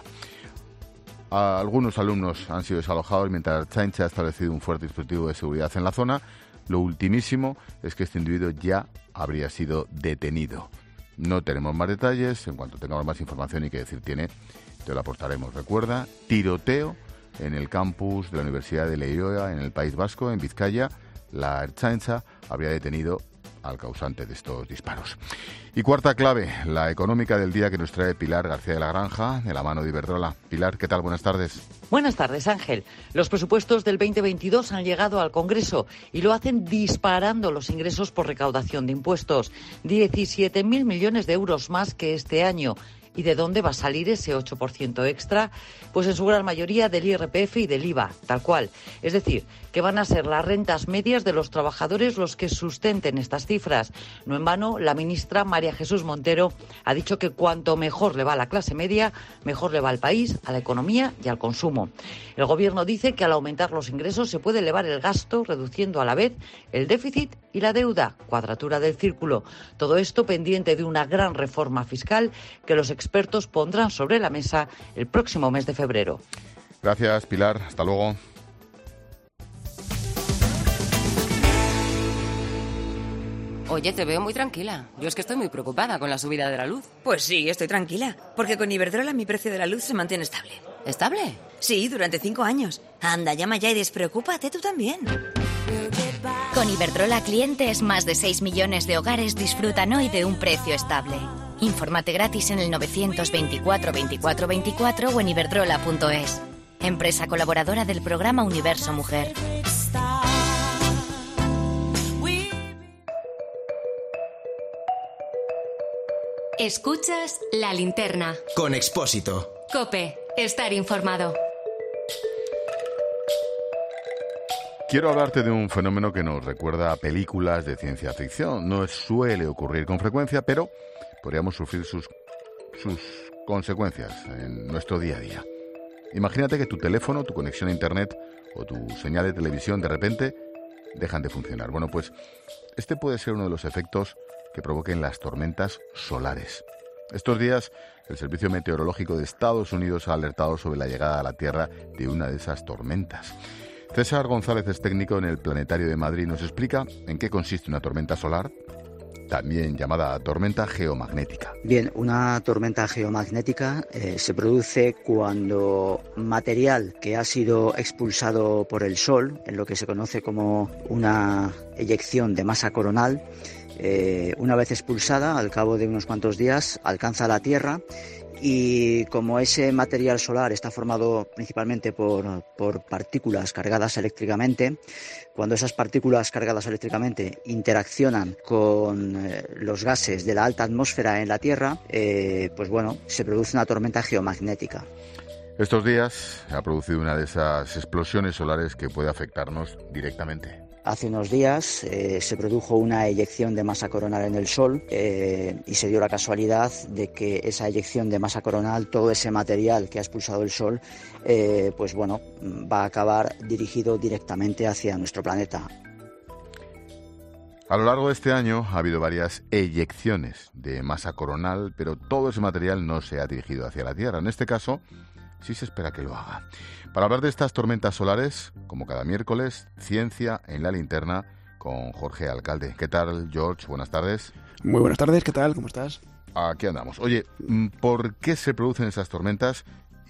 Algunos alumnos han sido desalojados mientras Ertzaintza ha establecido un fuerte dispositivo de seguridad en la zona. Lo ultimísimo es que este individuo ya habría sido detenido. No tenemos más detalles. En cuanto tengamos más información y que decir tiene, te lo aportaremos. Recuerda, tiroteo en el campus de la Universidad de Leioa, en el País Vasco, en Vizcaya. La Ertzaintza habría detenido al causante de estos disparos. Y cuarta clave, la económica del día, que nos trae Pilar García de la Granja, de la mano de Iberdrola. Pilar, ¿qué tal? Buenas tardes. Buenas tardes, Ángel. Los presupuestos del 2022 han llegado al Congreso y lo hacen disparando los ingresos por recaudación de impuestos. 17.000 millones de euros más que este año. ¿Y de dónde va a salir ese 8% extra? Pues en su gran mayoría del IRPF y del IVA, tal cual. Es decir, que van a ser las rentas medias de los trabajadores los que sustenten estas cifras. No en vano, la ministra María Jesús Montero ha dicho que cuanto mejor le va a la clase media, mejor le va al país, a la economía y al consumo. El Gobierno dice que al aumentar los ingresos se puede elevar el gasto, reduciendo a la vez el déficit y la deuda, cuadratura del círculo. Todo esto pendiente de una gran reforma fiscal que los expertos pondrán sobre la mesa el próximo mes de febrero. Gracias, Pilar. Hasta luego. Oye, te veo muy tranquila. Yo es que estoy muy preocupada con la subida de la luz. Pues sí, estoy tranquila, porque con Iberdrola mi precio de la luz se mantiene estable. ¿Estable? Sí, durante 5 años. Anda, llama ya y despreocúpate tú también. Con Iberdrola clientes, más de 6 millones de hogares disfrutan hoy de un precio estable. Infórmate gratis en el 924 24 24 o en iberdrola.es. Empresa colaboradora del programa Universo Mujer. Escuchas La Linterna. Con Expósito. COPE. Estar informado. Quiero hablarte de un fenómeno que nos recuerda a películas de ciencia ficción. No suele ocurrir con frecuencia, pero podríamos sufrir sus consecuencias en nuestro día a día. Imagínate que tu teléfono, tu conexión a Internet o tu señal de televisión de repente dejan de funcionar. Bueno, pues este puede ser uno de los efectos que provoquen las tormentas solares. Estos días, el Servicio Meteorológico de Estados Unidos ha alertado sobre la llegada a la Tierra de una de esas tormentas. César González es técnico en el Planetario de Madrid. Nos explica en qué consiste una tormenta solar, también llamada tormenta geomagnética. Bien, una tormenta geomagnética se produce cuando material que ha sido expulsado por el Sol, en lo que se conoce como una eyección de masa coronal, una vez expulsada, al cabo de unos cuantos días, alcanza la Tierra. Y como ese material solar está formado principalmente por partículas cargadas eléctricamente, cuando esas partículas cargadas eléctricamente interaccionan con los gases de la alta atmósfera en la Tierra, pues bueno, se produce una tormenta geomagnética. Estos días se ha producido una de esas explosiones solares que puede afectarnos directamente. Hace unos días se produjo una eyección de masa coronal en el Sol y se dio la casualidad de que esa eyección de masa coronal, todo ese material que ha expulsado el Sol, pues bueno, va a acabar dirigido directamente hacia nuestro planeta. A lo largo de este año ha habido varias eyecciones de masa coronal, pero todo ese material no se ha dirigido hacia la Tierra. En este caso, sí se espera que lo haga. Para hablar de estas tormentas solares, como cada miércoles, Ciencia en la Linterna con Jorge Alcalde. ¿Qué tal, George? Buenas tardes. Muy buenas tardes, ¿qué tal? ¿Cómo estás? Aquí andamos. Oye, ¿por qué se producen esas tormentas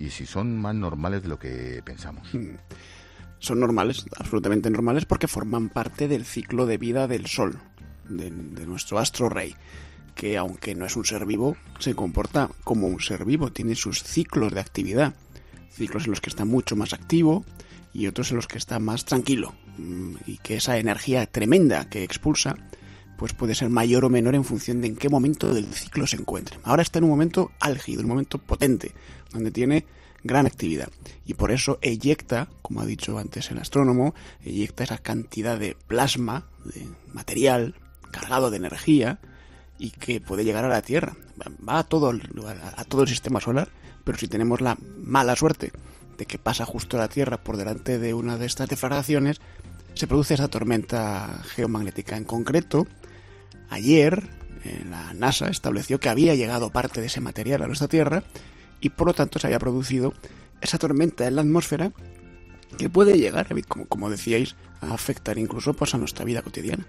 y si son más normales de lo que pensamos. Son normales, absolutamente normales, porque forman parte del ciclo de vida del Sol, de nuestro astro rey, que aunque no es un ser vivo, se comporta como un ser vivo, tiene sus ciclos de actividad, ciclos en los que está mucho más activo y otros en los que está más tranquilo, y que esa energía tremenda que expulsa pues puede ser mayor o menor en función de en qué momento del ciclo se encuentre. Ahora está en un momento álgido, un momento potente, donde tiene gran actividad, y por eso eyecta, como ha dicho antes el astrónomo, eyecta esa cantidad de plasma, de material cargado de energía, y que puede llegar a la Tierra. Va a todo el sistema solar, pero si tenemos la mala suerte de que pasa justo a la Tierra por delante de una de estas deflagraciones, se produce esa tormenta geomagnética. En concreto, ayer la NASA estableció que había llegado parte de ese material a nuestra Tierra y por lo tanto se había producido esa tormenta en la atmósfera que puede llegar, como decíais, a afectar incluso pues, a nuestra vida cotidiana.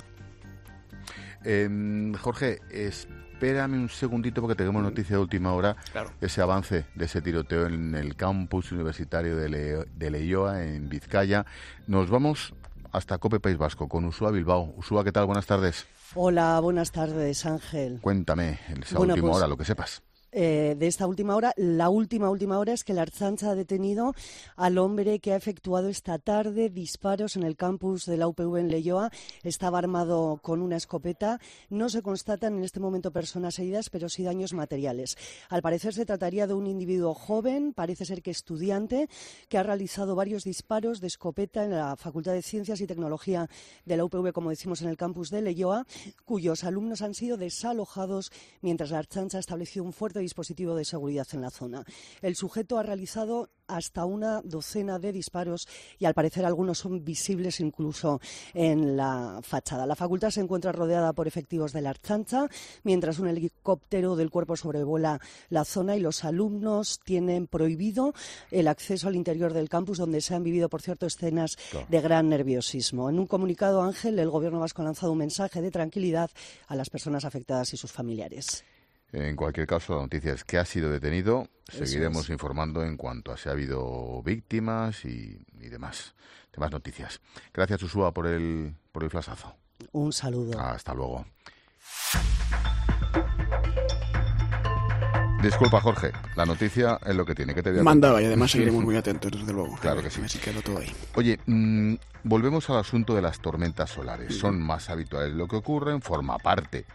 Jorge, espérame un segundito porque tenemos noticia de última hora. Claro. Ese avance de ese tiroteo en el campus universitario de Leioa, en Vizcaya. Nos vamos hasta COPE País Vasco con Uxua Bilbao. Uxua, ¿qué tal? Buenas tardes. Hola, buenas tardes, Ángel. Cuéntame en esa última hora lo que sepas. De esta última hora, la última hora es que la Ertzaintza ha detenido al hombre que ha efectuado esta tarde disparos en el campus de la UPV en Leioa. Estaba armado con una escopeta. No se constatan en este momento personas heridas, pero sí daños materiales. Al parecer se trataría de un individuo joven, parece ser que estudiante, que ha realizado varios disparos de escopeta en la Facultad de Ciencias y Tecnología de la UPV, como decimos, en el campus de Leioa, cuyos alumnos han sido desalojados mientras la Ertzaintza ha establecido un fuerte dispositivo de seguridad en la zona. El sujeto ha realizado hasta una docena de disparos y al parecer algunos son visibles incluso en la fachada. La facultad se encuentra rodeada por efectivos de la Ertzaintza, mientras un helicóptero del cuerpo sobrevuela la zona y los alumnos tienen prohibido el acceso al interior del campus, donde se han vivido, por cierto, escenas de gran nerviosismo. En un comunicado, Ángel, el Gobierno vasco ha lanzado un mensaje de tranquilidad a las personas afectadas y sus familiares. En cualquier caso, la noticia es que ha sido detenido. Seguiremos informando en cuanto a si ha habido víctimas y demás noticias. Gracias, Uxua, por el flashazo. Un saludo. Hasta luego. Disculpa, Jorge, la noticia es lo que tiene. ¿Qué te voy a mandaba y además seguiremos muy atentos, desde luego. Claro que sí. Así quedó todo ahí. Oye, volvemos al asunto de las tormentas solares. Son más habituales de lo que ocurren, forma parte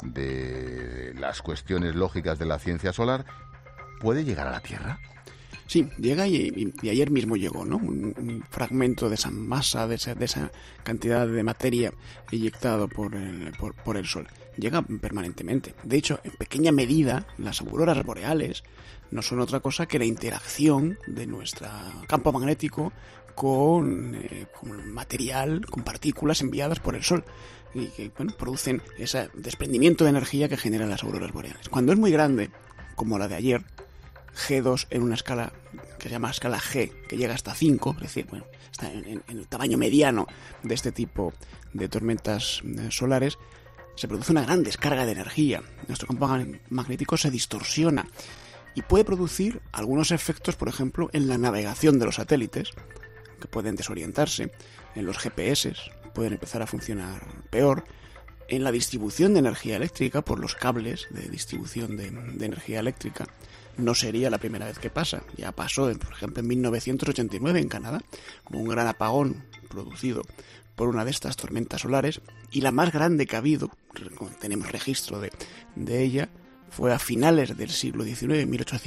de las cuestiones lógicas de la ciencia solar. ¿Puede llegar a la Tierra? Sí, llega y ayer mismo llegó, ¿no? Un fragmento de esa masa, de esa cantidad de materia eyectado por el Sol. Llega permanentemente. De hecho, en pequeña medida, las auroras boreales no son otra cosa que la interacción de nuestro campo magnético con material, con partículas enviadas por el Sol, y que producen ese desprendimiento de energía que generan las auroras boreales. Cuando es muy grande, como la de ayer, G2 en una escala que se llama escala G, que llega hasta 5, es decir, está en el tamaño mediano de este tipo de tormentas solares, se produce una gran descarga de energía. Nuestro campo magnético se distorsiona y puede producir algunos efectos, por ejemplo, en la navegación de los satélites, que pueden desorientarse, en los GPS pueden empezar a funcionar peor, en la distribución de energía eléctrica por los cables de distribución de energía eléctrica. No sería la primera vez que pasa. Ya pasó, por ejemplo, en 1989 en Canadá, con un gran apagón producido por una de estas tormentas solares, y la más grande que ha habido, tenemos registro de ella, fue a finales del siglo XIX,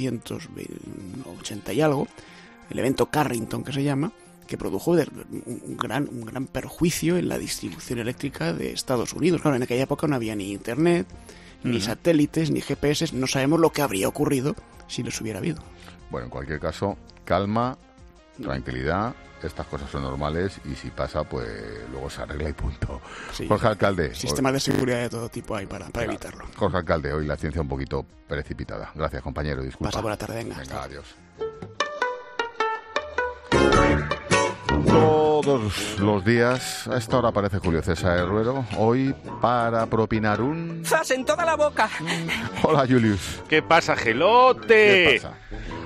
1880 y algo, el evento Carrington, que se llama, que produjo un gran perjuicio en la distribución eléctrica de Estados Unidos. Claro, en aquella época no había ni internet, ni satélites, ni GPS, no sabemos lo que habría ocurrido si los hubiera habido. Bueno, en cualquier caso, calma, tranquilidad, estas cosas son normales y si pasa, pues luego se arregla y punto. Sí, Jorge Alcalde. Sistemas de seguridad de todo tipo hay para evitarlo. Jorge Alcalde, hoy la ciencia un poquito precipitada. Gracias, compañero, disculpa. Pasa buena tarde, venga. Adiós. Todos los días, a esta hora aparece Julio César Herrero, hoy para propinar un... ¡Zas en toda la boca! Hola, Julius. ¿Qué pasa, gelote? ¿Qué pasa?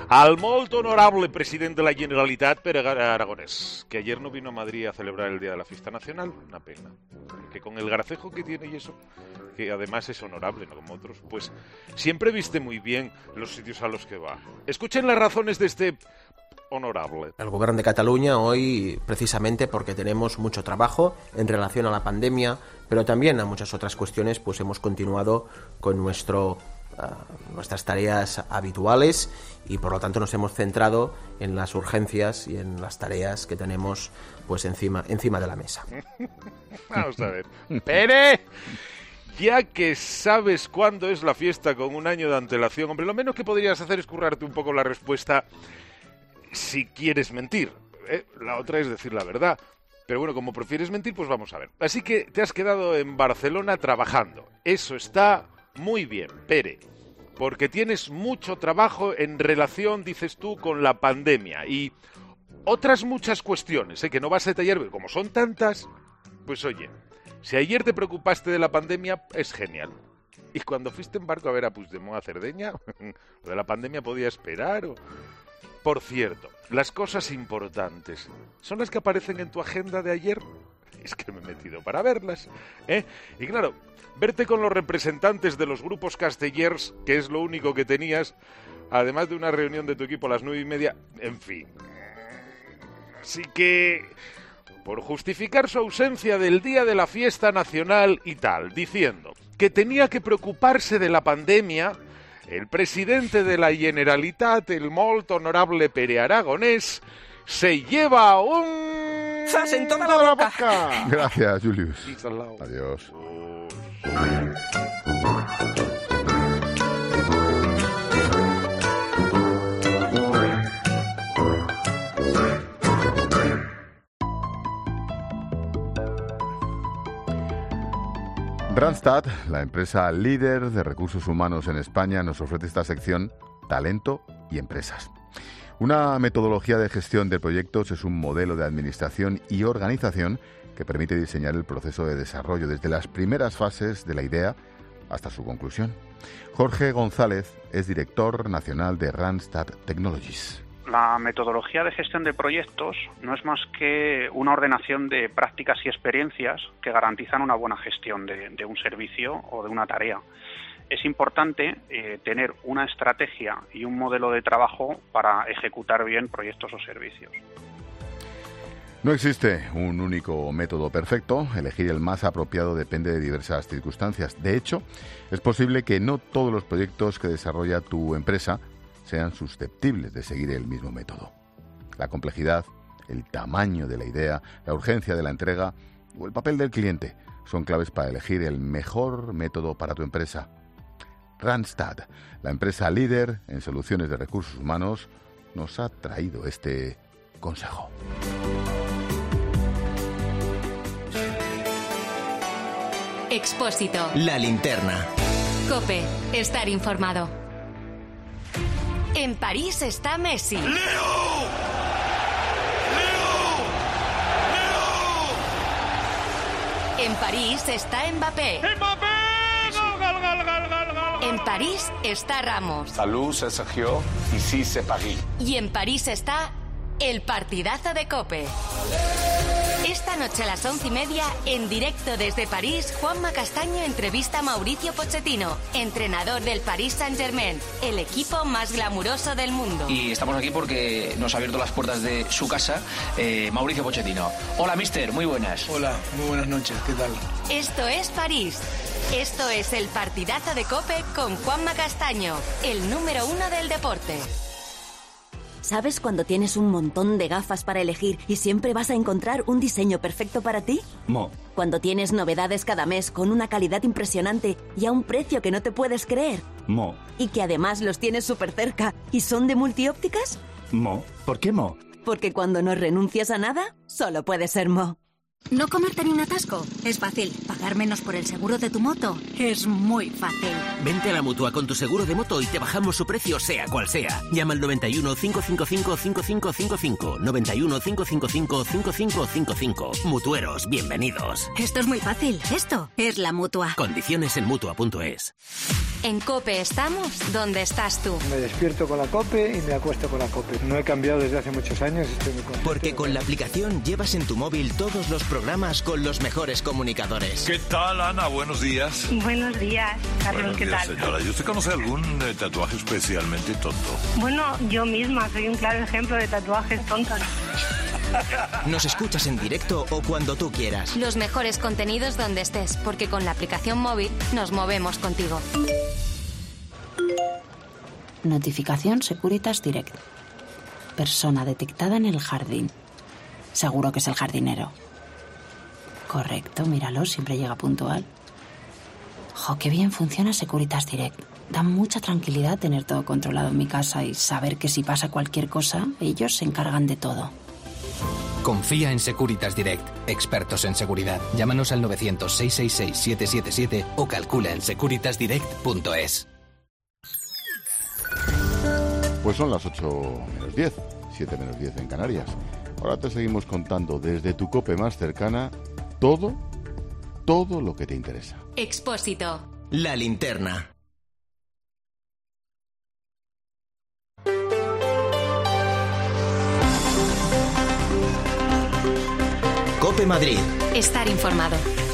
al molt honorable presidente de la Generalitat, Pere Aragonés, que ayer no vino a Madrid a celebrar el Día de la Fiesta Nacional. Una pena. Que con el gracejo que tiene y eso, que además es honorable, no como otros, pues siempre viste muy bien los sitios a los que va. Escuchen las razones de este honorable. El Gobierno de Cataluña hoy, precisamente porque tenemos mucho trabajo en relación a la pandemia, pero también a muchas otras cuestiones, pues hemos continuado con nuestras tareas habituales y por lo tanto nos hemos centrado en las urgencias y en las tareas que tenemos pues encima de la mesa. Vamos a ver. ¡Pere! Ya que sabes cuándo es la fiesta con un año de antelación, hombre, lo menos que podrías hacer es currarte un poco la respuesta si quieres mentir. La otra es decir la verdad. Pero bueno, como prefieres mentir, pues vamos a ver. Así que te has quedado en Barcelona trabajando. Eso está muy bien, Pere, porque tienes mucho trabajo en relación, dices tú, con la pandemia y otras muchas cuestiones, que no vas a detallar, pero como son tantas, pues oye, si ayer te preocupaste de la pandemia, es genial. Y cuando fuiste en barco a ver a Puigdemont a Cerdeña, lo de la pandemia podía esperar o... Por cierto, las cosas importantes, ¿son las que aparecen en tu agenda de ayer? Es que me he metido para verlas, Y claro, verte con los representantes de los grupos castellers, que es lo único que tenías, además de una reunión de tu equipo a las 9:30, en fin. Así que, por justificar su ausencia del día de la fiesta nacional y tal, diciendo que tenía que preocuparse de la pandemia, el presidente de la Generalitat, el molt honorable Pere Aragonés, se lleva un... ¡Zas en toda la boca! Gracias, Julius. Adiós. Randstad, la empresa líder de recursos humanos en España, nos ofrece esta sección Talento y Empresas. Una metodología de gestión de proyectos es un modelo de administración y organización que permite diseñar el proceso de desarrollo desde las primeras fases de la idea hasta su conclusión. Jorge González es director nacional de Randstad Technologies. La metodología de gestión de proyectos no es más que una ordenación de prácticas y experiencias que garantizan una buena gestión de un servicio o de una tarea. Es importante tener una estrategia y un modelo de trabajo para ejecutar bien proyectos o servicios. No existe un único método perfecto. Elegir el más apropiado depende de diversas circunstancias. De hecho, es posible que no todos los proyectos que desarrolla tu empresa sean susceptibles de seguir el mismo método. La complejidad, el tamaño de la idea, la urgencia de la entrega o el papel del cliente son claves para elegir el mejor método para tu empresa. Randstad, la empresa líder en soluciones de recursos humanos, nos ha traído este consejo. Expósito. La linterna. COPE. Estar informado. En París está Messi. ¡Leo! En París está Mbappé. ¡Mbappé! ¡Gol, gol, gol, gol, gol! En París está Ramos. Salut, c'est Sergio. Ici, c'est Paris. Y en París está el partidazo de COPE. Esta noche a las 11:30, en directo desde París, Juanma Castaño entrevista a Mauricio Pochettino, entrenador del Paris Saint-Germain, el equipo más glamuroso del mundo. Y estamos aquí porque nos ha abierto las puertas de su casa Mauricio Pochettino. Hola, mister, muy buenas. Hola, muy buenas noches, ¿qué tal? Esto es París. Esto es el partidazo de COPE con Juanma Castaño, el número 1 del deporte. ¿Sabes cuando tienes un montón de gafas para elegir y siempre vas a encontrar un diseño perfecto para ti? Mo. Cuando tienes novedades cada mes con una calidad impresionante y a un precio que no te puedes creer. Mo. Y que además los tienes súper cerca y son de multiópticas. Mo. ¿Por qué Mo? Porque cuando no renuncias a nada, solo puede ser Mo. No comerte ni un atasco. Es fácil. Pagar menos por el seguro de tu moto es muy fácil. Vente a la Mutua con tu seguro de moto y te bajamos su precio sea cual sea. Llama al 91 555 5555. 91 555 5555. Mutueros, bienvenidos. Esto es muy fácil. Esto es la Mutua. Condiciones en Mutua.es. En COPE estamos donde estás tú. Me despierto con la COPE y me acuesto con la COPE. No he cambiado desde hace muchos años. Estoy muy contento. Porque con la aplicación llevas en tu móvil todos los programas con los mejores comunicadores. ¿Qué tal, Ana? Buenos días. Buenos días, Carlos. Buenos días, ¿qué tal? señora. ¿Y usted conoce algún tatuaje especialmente tonto? Bueno, yo misma soy un claro ejemplo de tatuajes tontos. Nos escuchas en directo o cuando tú quieras. Los mejores contenidos donde estés, porque con la aplicación móvil nos movemos contigo. Notificación Securitas Direct. Persona detectada en el jardín. Seguro que es el jardinero. Correcto, míralo, siempre llega puntual. Jo, qué bien funciona Securitas Direct. Da mucha tranquilidad tener todo controlado en mi casa y saber que si pasa cualquier cosa, ellos se encargan de todo. Confía en Securitas Direct, expertos en seguridad. Llámanos al 900-666-777 o calcula en securitasdirect.es. Pues son las 8 menos 10, 7 menos 10 en Canarias. Ahora te seguimos contando desde tu COPE más cercana todo lo que te interesa. Expósito. La linterna. COPE Madrid. Estar informado.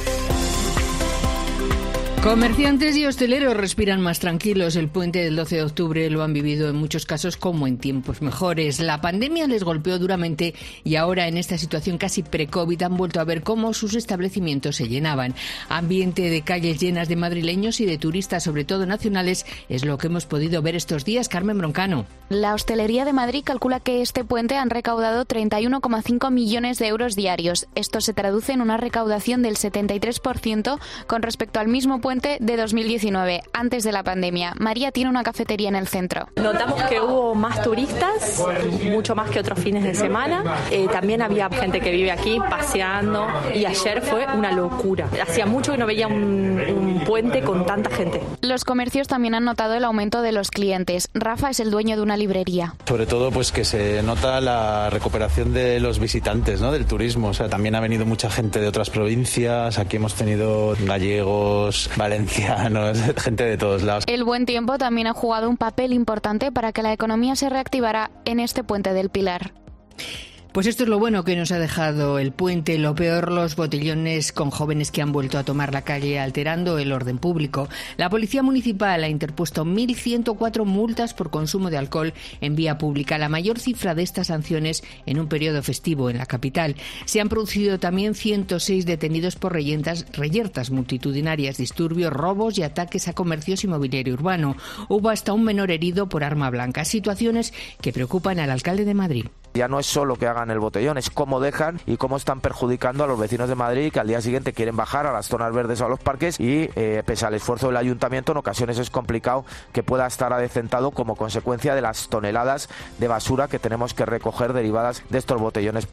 Comerciantes y hosteleros respiran más tranquilos. El puente del 12 de octubre lo han vivido en muchos casos como en tiempos mejores. La pandemia les golpeó duramente y ahora en esta situación casi pre-COVID han vuelto a ver cómo sus establecimientos se llenaban. Ambiente de calles llenas de madrileños y de turistas, sobre todo nacionales, es lo que hemos podido ver estos días. Carmen Broncano. La hostelería de Madrid calcula que este puente han recaudado 31,5 millones de euros diarios. Esto se traduce en una recaudación del 73% con respecto al mismo puente de 2019, antes de la pandemia. María tiene una cafetería en el centro. Notamos que hubo más turistas, mucho más que otros fines de semana. También había gente que vive aquí paseando y ayer fue una locura. Hacía mucho que no veía un puente con tanta gente. Los comercios también han notado el aumento de los clientes. Rafa es el dueño de una librería. Sobre todo pues que se nota la recuperación de los visitantes, ¿no? Del turismo. O sea, también ha venido mucha gente de otras provincias. Aquí hemos tenido gallegos, valencianos, gente de todos lados. El buen tiempo también ha jugado un papel importante para que la economía se reactivara en este puente del Pilar. Pues esto es lo bueno que nos ha dejado el puente, lo peor los botellones con jóvenes que han vuelto a tomar la calle alterando el orden público. La Policía Municipal ha interpuesto 1.104 multas por consumo de alcohol en vía pública, la mayor cifra de estas sanciones en un periodo festivo en la capital. Se han producido también 106 detenidos por reyertas multitudinarias, disturbios, robos y ataques a comercios y mobiliario urbano. Hubo hasta un menor herido por arma blanca, situaciones que preocupan al alcalde de Madrid. Ya no es solo que hagan el botellón, es cómo dejan y cómo están perjudicando a los vecinos de Madrid que al día siguiente quieren bajar a las zonas verdes o a los parques y pese al esfuerzo del ayuntamiento en ocasiones es complicado que pueda estar adecentado como consecuencia de las toneladas de basura que tenemos que recoger derivadas de estos botellones.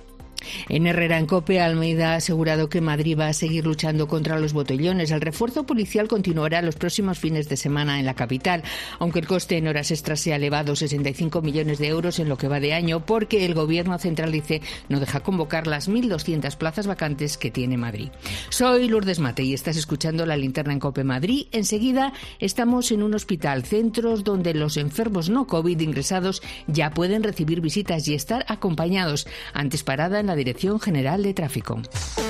En Herrera en COPE, Almeida ha asegurado que Madrid va a seguir luchando contra los botellones. El refuerzo policial continuará los próximos fines de semana en la capital, aunque el coste en horas extras sea elevado, 65 millones de euros en lo que va de año, porque el Gobierno central dice no deja convocar las 1.200 plazas vacantes que tiene Madrid. Soy Lourdes Mate y estás escuchando La Linterna en COPE Madrid. Enseguida estamos en un hospital, centros donde los enfermos no COVID ingresados ya pueden recibir visitas y estar acompañados. Antes parada en la Dirección General de Tráfico.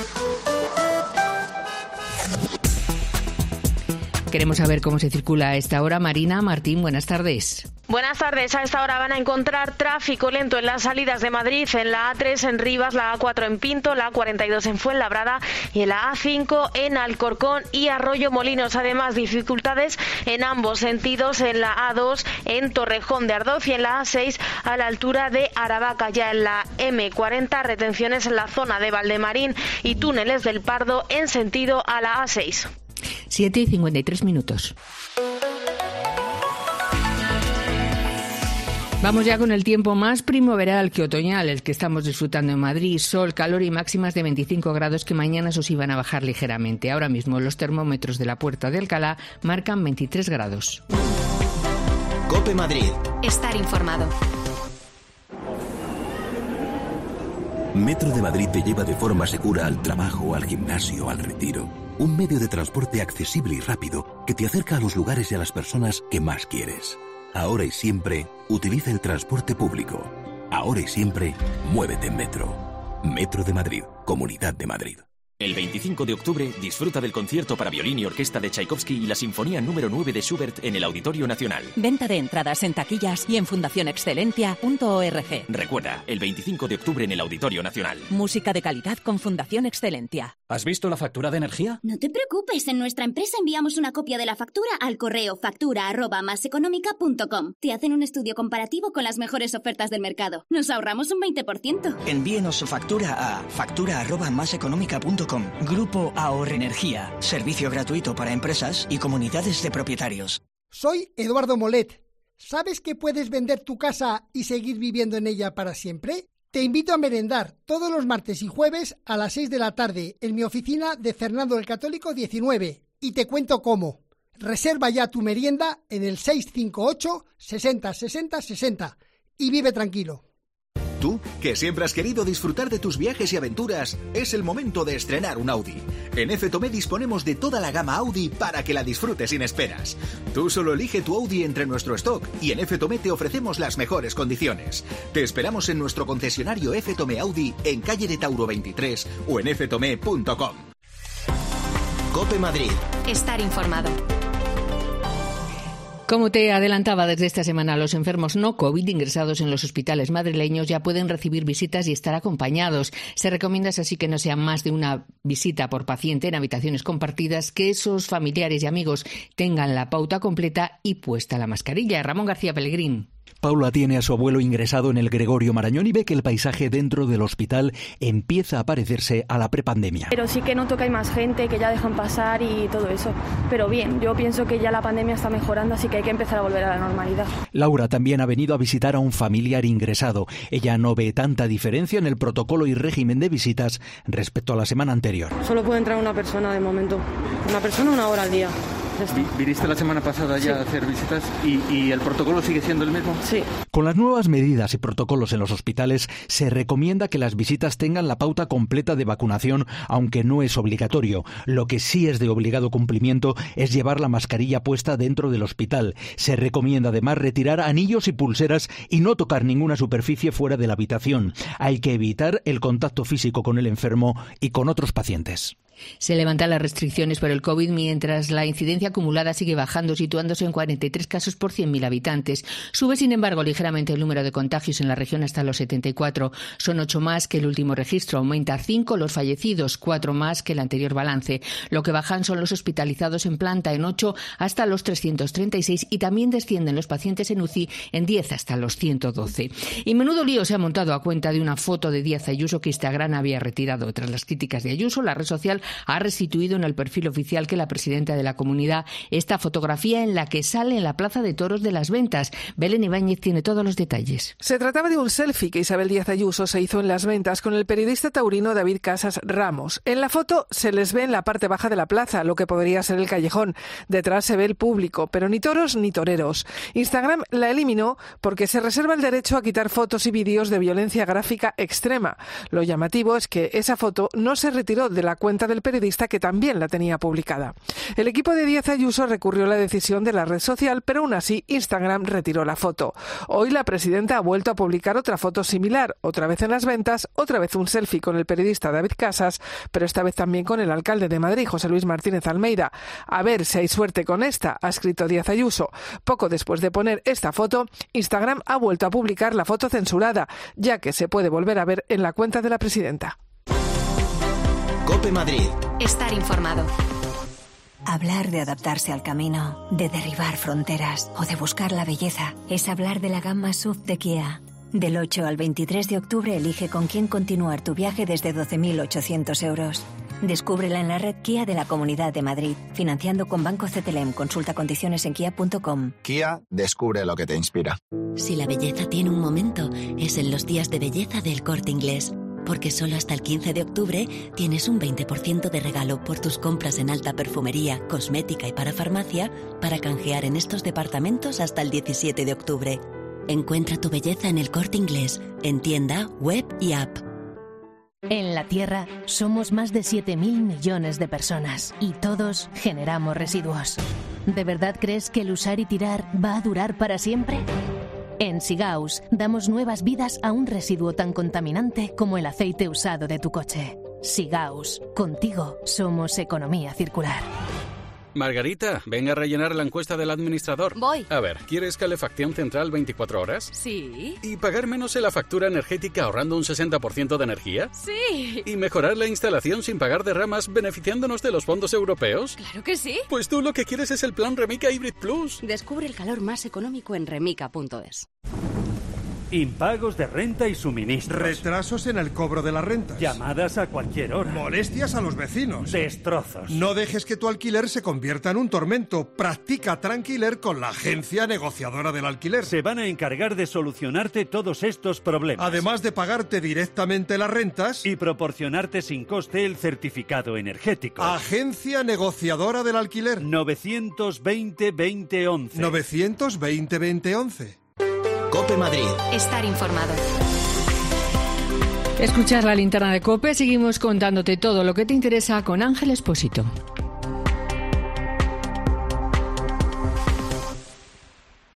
Queremos saber cómo se circula a esta hora. Marina Martín, buenas tardes. Buenas tardes. A esta hora van a encontrar tráfico lento en las salidas de Madrid, en la A3 en Rivas, la A4 en Pinto, la A42 en Fuenlabrada y en la A5 en Alcorcón y Arroyo Molinos. Además, dificultades en ambos sentidos, en la A2 en Torrejón de Ardoz y en la A6 a la altura de Aravaca. Ya en la M40, retenciones en la zona de Valdemarín y túneles del Pardo en sentido a la A6. 7:53. Vamos ya con el tiempo más primaveral que otoñal, el que estamos disfrutando en Madrid. Sol, calor y máximas de 25 grados que mañana esos iban a bajar ligeramente. Ahora mismo los termómetros de la Puerta de Alcalá marcan 23 grados. COPE Madrid. Estar informado. Metro de Madrid te lleva de forma segura al trabajo, al gimnasio, al retiro. Un medio de transporte accesible y rápido que te acerca a los lugares y a las personas que más quieres. Ahora y siempre, utiliza el transporte público. Ahora y siempre, muévete en Metro. Metro de Madrid, Comunidad de Madrid. El 25 de octubre disfruta del concierto para violín y orquesta de Tchaikovsky y la Sinfonía número 9 de Schubert en el Auditorio Nacional. Venta de entradas en taquillas y en fundacionexcelentia.org. Recuerda, el 25 de octubre en el Auditorio Nacional. Música de calidad con Fundación Excelentia. ¿Has visto la factura de energía? No te preocupes, en nuestra empresa enviamos una copia de la factura al correo factura@maseconómica.com. Te hacen un estudio comparativo con las mejores ofertas del mercado. Nos ahorramos un 20%. Envíenos su factura a factura@maseconómica.com. Grupo Ahorro Energía. Servicio gratuito para empresas y comunidades de propietarios. Soy Eduardo Molet. ¿Sabes que puedes vender tu casa y seguir viviendo en ella para siempre? Te invito a merendar todos los martes y jueves a las 6 de la tarde en mi oficina de Fernando el Católico 19 y te cuento cómo. Reserva ya tu merienda en el 658 60 60 60 y vive tranquilo. Tú, que siempre has querido disfrutar de tus viajes y aventuras, es el momento de estrenar un Audi. En F. Tomé disponemos de toda la gama Audi para que la disfrutes sin esperas. Tú solo elige tu Audi entre nuestro stock y en F. Tomé te ofrecemos las mejores condiciones. Te esperamos en nuestro concesionario F. Tomé Audi en calle de Tauro 23 o en ftome.com. COPE Madrid. Estar informado. Como te adelantaba, desde esta semana los enfermos no COVID ingresados en los hospitales madrileños ya pueden recibir visitas y estar acompañados. Se recomienda así que no sea más de una visita por paciente en habitaciones compartidas, que esos familiares y amigos tengan la pauta completa y puesta la mascarilla. Ramón García Pellegrín. Paula tiene a su abuelo ingresado en el Gregorio Marañón y ve que el paisaje dentro del hospital empieza a parecerse a la prepandemia. Pero sí que noto que hay más gente, que ya dejan pasar y todo eso. Pero bien, yo pienso que ya la pandemia está mejorando, así que hay que empezar a volver a la normalidad. Laura también ha venido a visitar a un familiar ingresado. Ella no ve tanta diferencia en el protocolo y régimen de visitas respecto a la semana anterior. Solo puede entrar una persona de momento. Una persona 1 hora al día. ¿Viniste la semana pasada ya a hacer visitas y el protocolo sigue siendo el mismo? Sí. Con las nuevas medidas y protocolos en los hospitales se recomienda que las visitas tengan la pauta completa de vacunación, aunque no es obligatorio. Lo que sí es de obligado cumplimiento es llevar la mascarilla puesta dentro del hospital. Se recomienda además retirar anillos y pulseras y no tocar ninguna superficie fuera de la habitación. Hay que evitar el contacto físico con el enfermo y con otros pacientes. Se levantan las restricciones por el COVID mientras la incidencia acumulada sigue bajando, situándose en 43 casos por 100.000 habitantes. Sube, sin embargo, ligeramente el número de contagios en la región hasta los 74. Son 8 más que el último registro. Aumenta a 5 los fallecidos, 4 más que el anterior balance. Lo que bajan son los hospitalizados en planta, en 8 hasta los 336, y también descienden los pacientes en UCI en 10 hasta los 112. Y menudo lío se ha montado a cuenta de una foto de Díaz Ayuso que Instagram había retirado. Tras las críticas de Ayuso, la red social ha restituido en el perfil oficial que la presidenta de la comunidad esta fotografía en la que sale en la Plaza de Toros de Las Ventas. Belén Ibáñez tiene todos los detalles. Se trataba de un selfie que Isabel Díaz Ayuso se hizo en Las Ventas con el periodista taurino David Casas Ramos. En la foto se les ve en la parte baja de la plaza, lo que podría ser el callejón. Detrás se ve el público, pero ni toros ni toreros. Instagram la eliminó porque se reserva el derecho a quitar fotos y vídeos de violencia gráfica extrema. Lo llamativo es que esa foto no se retiró de la cuenta del periodista, que también la tenía publicada. El equipo de Díaz Ayuso recurrió a la decisión de la red social, pero aún así Instagram retiró la foto. Hoy la presidenta ha vuelto a publicar otra foto similar, otra vez en Las Ventas, otra vez un selfie con el periodista David Casas, pero esta vez también con el alcalde de Madrid, José Luis Martínez Almeida. A ver si hay suerte con esta, ha escrito Díaz Ayuso. Poco después de poner esta foto, Instagram ha vuelto a publicar la foto censurada, ya que se puede volver a ver en la cuenta de la presidenta. COPE Madrid. Estar informado. Hablar de adaptarse al camino, de derribar fronteras o de buscar la belleza es hablar de la gama SUV de Kia. Del 8 al 23 de octubre elige con quién continuar tu viaje desde 12.800 euros. Descúbrela en la red Kia de la Comunidad de Madrid, financiando con Banco CTLM. Consulta condiciones en kia.com. Kia, descubre lo que te inspira. Si la belleza tiene un momento, es en los días de belleza del Corte Inglés. Porque solo hasta el 15 de octubre tienes un 20% de regalo por tus compras en alta perfumería, cosmética y parafarmacia para canjear en estos departamentos hasta el 17 de octubre. Encuentra tu belleza en el Corte Inglés, en tienda, web y app. En la Tierra somos más de 7.000 millones de personas y todos generamos residuos. ¿De verdad crees que el usar y tirar va a durar para siempre? En Sigaus damos nuevas vidas a un residuo tan contaminante como el aceite usado de tu coche. Sigaus, contigo somos economía circular. Margarita, venga a rellenar la encuesta del administrador. Voy. A ver, ¿quieres calefacción central 24 horas? Sí. ¿Y pagar menos en la factura energética ahorrando un 60% de energía? Sí. ¿Y mejorar la instalación sin pagar derramas beneficiándonos de los fondos europeos? Claro que sí. Pues tú lo que quieres es el plan Remica Hybrid Plus. Descubre el calor más económico en remica.es. Impagos de renta y suministros. Retrasos en el cobro de las rentas. Llamadas a cualquier hora. Molestias a los vecinos. Destrozos. No dejes que tu alquiler se convierta en un tormento. Practica Tranquiler con la agencia negociadora del alquiler. Se van a encargar de solucionarte todos estos problemas. Además de pagarte directamente las rentas y proporcionarte sin coste el certificado energético. Agencia negociadora del alquiler. 920-2011. 920-2011. COPE Madrid. Estar informado. Escuchar la linterna de COPE, seguimos contándote todo lo que te interesa con Ángel Expósito.